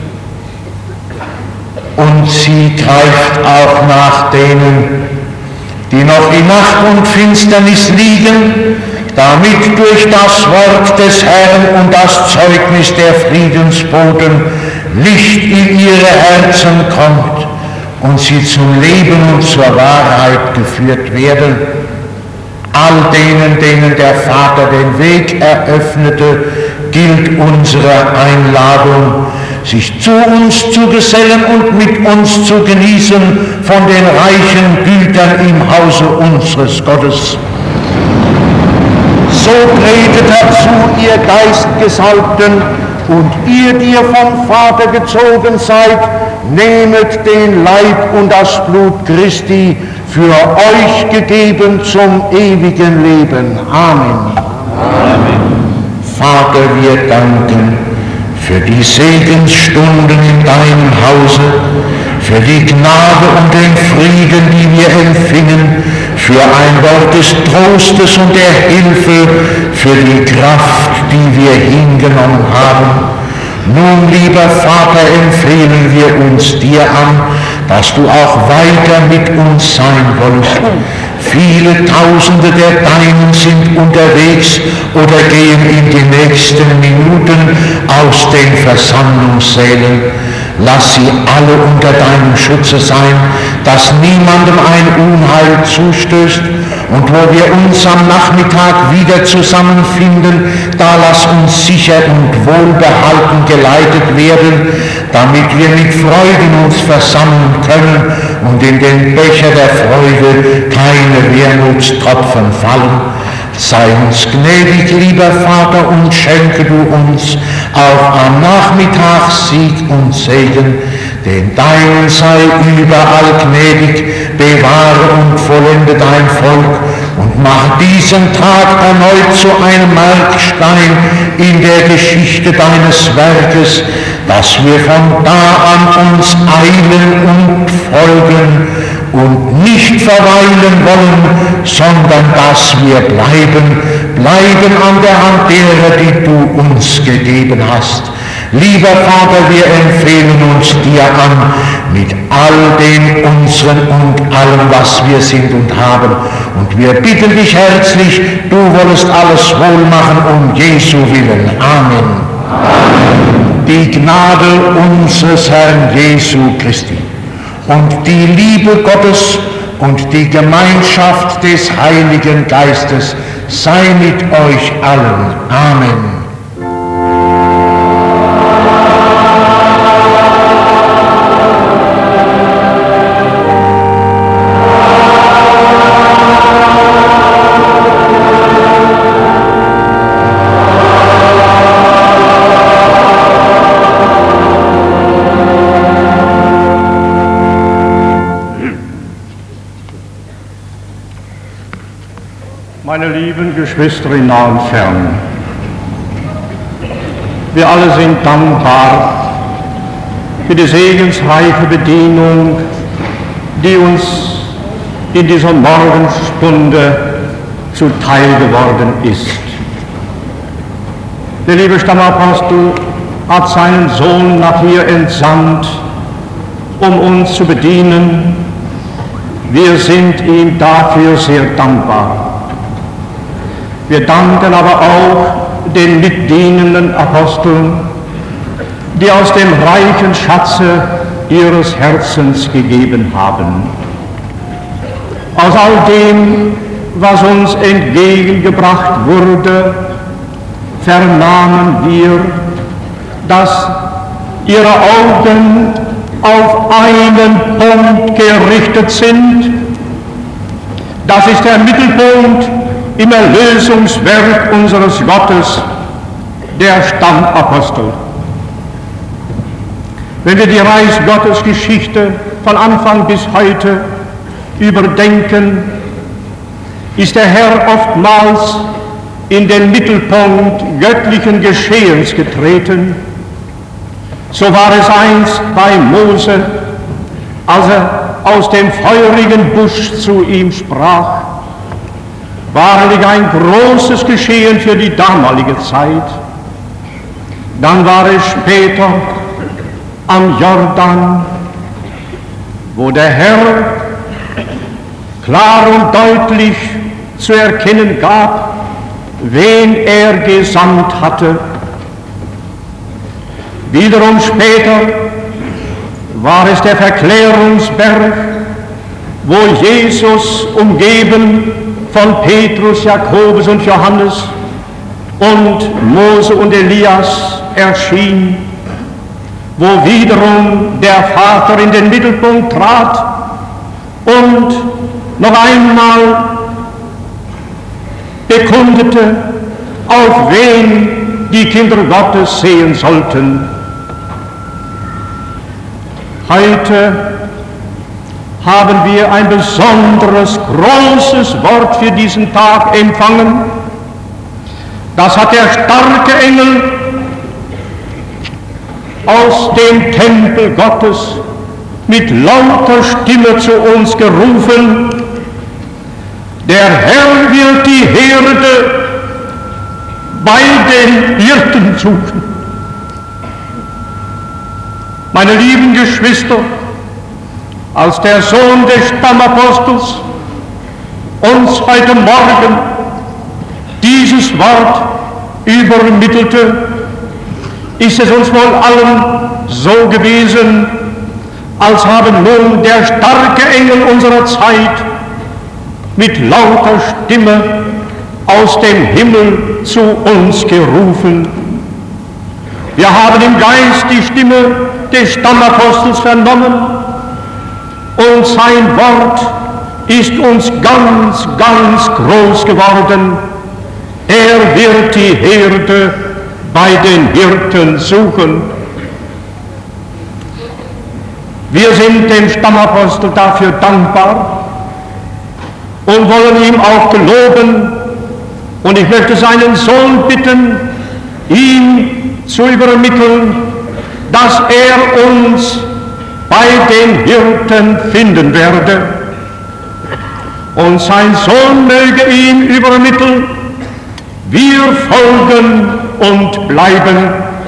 Und sie greift auch nach denen, die noch in Nacht und Finsternis liegen, damit durch das Wort des Herrn und das Zeugnis der Friedensboten Licht in ihre Herzen kommt und sie zum Leben und zur Wahrheit geführt werden. All denen, denen der Vater den Weg eröffnete, gilt unsere Einladung, sich zu uns zu gesellen und mit uns zu genießen von den reichen Gütern im Hause unseres Gottes. So tretet dazu, ihr Geistgesalbten, und ihr, die ihr vom Vater gezogen seid, nehmet den Leib und das Blut Christi für euch gegeben zum ewigen Leben. Amen. Amen. Vater, wir danken für die Segensstunden in deinem Hause, für die Gnade und den Frieden, die wir empfingen, für ein Wort des Trostes und der Hilfe, für die Kraft, die wir hingenommen haben. Nun, lieber Vater, empfehlen wir uns dir an, dass du auch weiter mit uns sein wollest. Viele Tausende der Deinen sind unterwegs oder gehen in die nächsten Minuten aus den Versammlungssälen. Lass sie alle unter deinem Schutze sein, dass niemandem ein Unheil zustößt. Und wo wir uns am Nachmittag wieder zusammenfinden, da lass uns sicher und wohlbehalten geleitet werden, damit wir mit Freuden uns versammeln können und in den Becher der Freude keine Wermutstropfen fallen. Sei uns gnädig, lieber Vater, und schenke du uns auch am Nachmittag Sieg und Segen, denn dein sei überall gnädig, bewahre und vollende dein Volk und mach diesen Tag erneut zu einem Markstein in der Geschichte deines Werkes, dass wir von da an uns eilen und folgen und nicht verweilen wollen, sondern dass wir bleiben, bleiben an der Hand derer, die du uns gegeben hast. Lieber Vater, wir empfehlen uns dir an, mit all dem unseren und allem, was wir sind und haben. Und wir bitten dich herzlich, du wollest alles wohl machen, um Jesu willen. Amen. Amen. Die Gnade unseres Herrn Jesu Christi und die Liebe Gottes und die Gemeinschaft des Heiligen Geistes sei mit euch allen. Amen. Meine lieben Geschwister in nah und fern, wir alle sind dankbar für die segensreiche Bedienung, die uns in dieser Morgenstunde zuteil geworden ist. Der liebe Stammapostel hat seinen Sohn nach hier entsandt, um uns zu bedienen. Wir sind ihm dafür sehr dankbar. Wir danken aber auch den mitdienenden Aposteln, die aus dem reichen Schatze ihres Herzens gegeben haben. Aus all dem, was uns entgegengebracht wurde, vernahmen wir, dass ihre Augen auf einen Punkt gerichtet sind. Das ist der Mittelpunkt im Erlösungswerk unseres Gottes, der Stammapostel. Wenn wir die Reichsgottesgeschichte von Anfang bis heute überdenken, ist der Herr oftmals in den Mittelpunkt göttlichen Geschehens getreten. So war es einst bei Mose, als er aus dem feurigen Busch zu ihm sprach. Wahrlich ein großes Geschehen für die damalige Zeit. Dann war es später am Jordan, wo der Herr klar und deutlich zu erkennen gab, wen er gesandt hatte. Wiederum später war es der Verklärungsberg, wo Jesus umgeben von Petrus, Jakobus und Johannes und Mose und Elias erschien, wo wiederum der Vater in den Mittelpunkt trat und noch einmal bekundete, auf wen die Kinder Gottes sehen sollten. Heute haben wir ein besonderes, großes Wort für diesen Tag empfangen. Das hat der starke Engel aus dem Tempel Gottes mit lauter Stimme zu uns gerufen: Der Herr wird die Herde bei den Hirten suchen. Meine lieben Geschwister, als der Sohn des Stammapostels uns heute Morgen dieses Wort übermittelte, ist es uns wohl allen so gewesen, als habe nun der starke Engel unserer Zeit mit lauter Stimme aus dem Himmel zu uns gerufen. Wir haben im Geist die Stimme des Stammapostels vernommen und sein Wort ist uns ganz, ganz groß geworden. Er wird die Herde bei den Hirten suchen. Wir sind dem Stammapostel dafür dankbar und wollen ihm auch geloben. Und ich möchte seinen Sohn bitten, ihm zu übermitteln, dass er uns bei den Hirten finden werde. Und sein Sohn möge ihm übermitteln: Wir folgen und bleiben.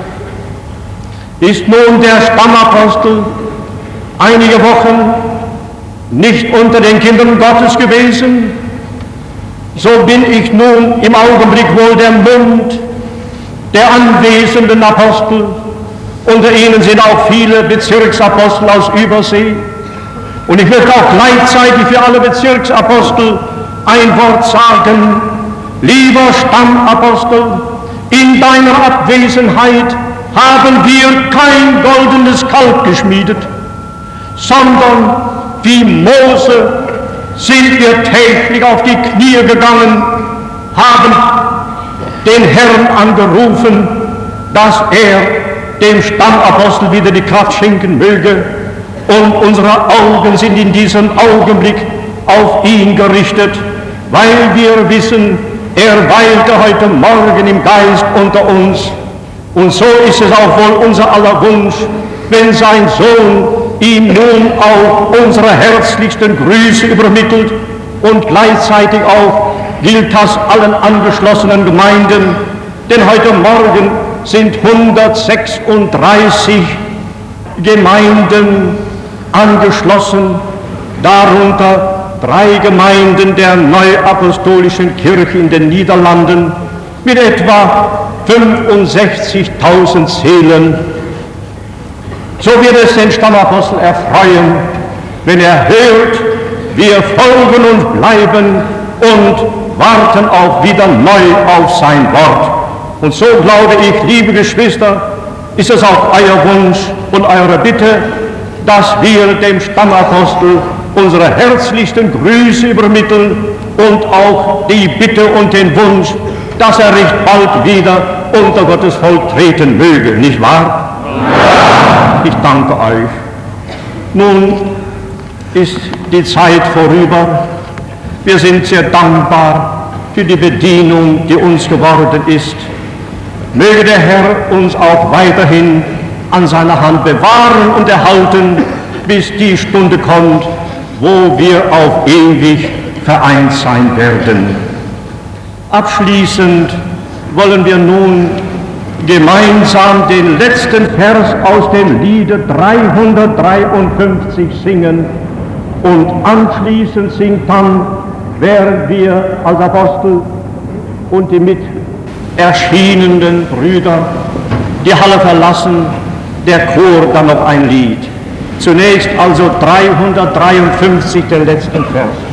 Ist nun der Stammapostel einige Wochen nicht unter den Kindern Gottes gewesen, so bin ich nun im Augenblick wohl der Mund der anwesenden Apostel. Unter ihnen sind auch viele Bezirksapostel aus Übersee. Und ich möchte auch gleichzeitig für alle Bezirksapostel ein Wort sagen: Lieber Stammapostel, in deiner Abwesenheit haben wir kein goldenes Kalb geschmiedet, sondern wie Mose sind wir täglich auf die Knie gegangen, haben den Herrn angerufen, dass er dem Stammapostel wieder die Kraft schenken möge, und unsere Augen sind in diesem Augenblick auf ihn gerichtet, weil wir wissen, er weilte heute Morgen im Geist unter uns. Und so ist es auch wohl unser aller Wunsch, wenn sein Sohn ihm nun auch unsere herzlichsten Grüße übermittelt, und gleichzeitig auch gilt das allen angeschlossenen Gemeinden, denn heute Morgen sind hundertsechsunddreißig Gemeinden angeschlossen, darunter drei Gemeinden der Neuapostolischen Kirche in den Niederlanden mit etwa fünfundsechzigtausend Seelen. So wird es den Stammapostel erfreuen, wenn er hört, wir folgen und bleiben und warten auch wieder neu auf sein Wort. Und so glaube ich, liebe Geschwister, ist es auch euer Wunsch und eure Bitte, dass wir dem Stammapostel unsere herzlichsten Grüße übermitteln und auch die Bitte und den Wunsch, dass er recht bald wieder unter Gottes Volk treten möge, nicht wahr? Ich danke euch. Nun ist die Zeit vorüber. Wir sind sehr dankbar für die Bedienung, die uns geworden ist. Möge der Herr uns auch weiterhin an seiner Hand bewahren und erhalten, bis die Stunde kommt, wo wir auf ewig vereint sein werden. Abschließend wollen wir nun gemeinsam den letzten Vers aus dem Liede dreihundertdreiundfünfzig singen und anschließend singt dann, während wir als Apostel und die mit erschienenen Brüder die Halle verlassen, der Chor dann noch ein Lied. Zunächst also dreihundertdreiundfünfzig, den letzten Vers.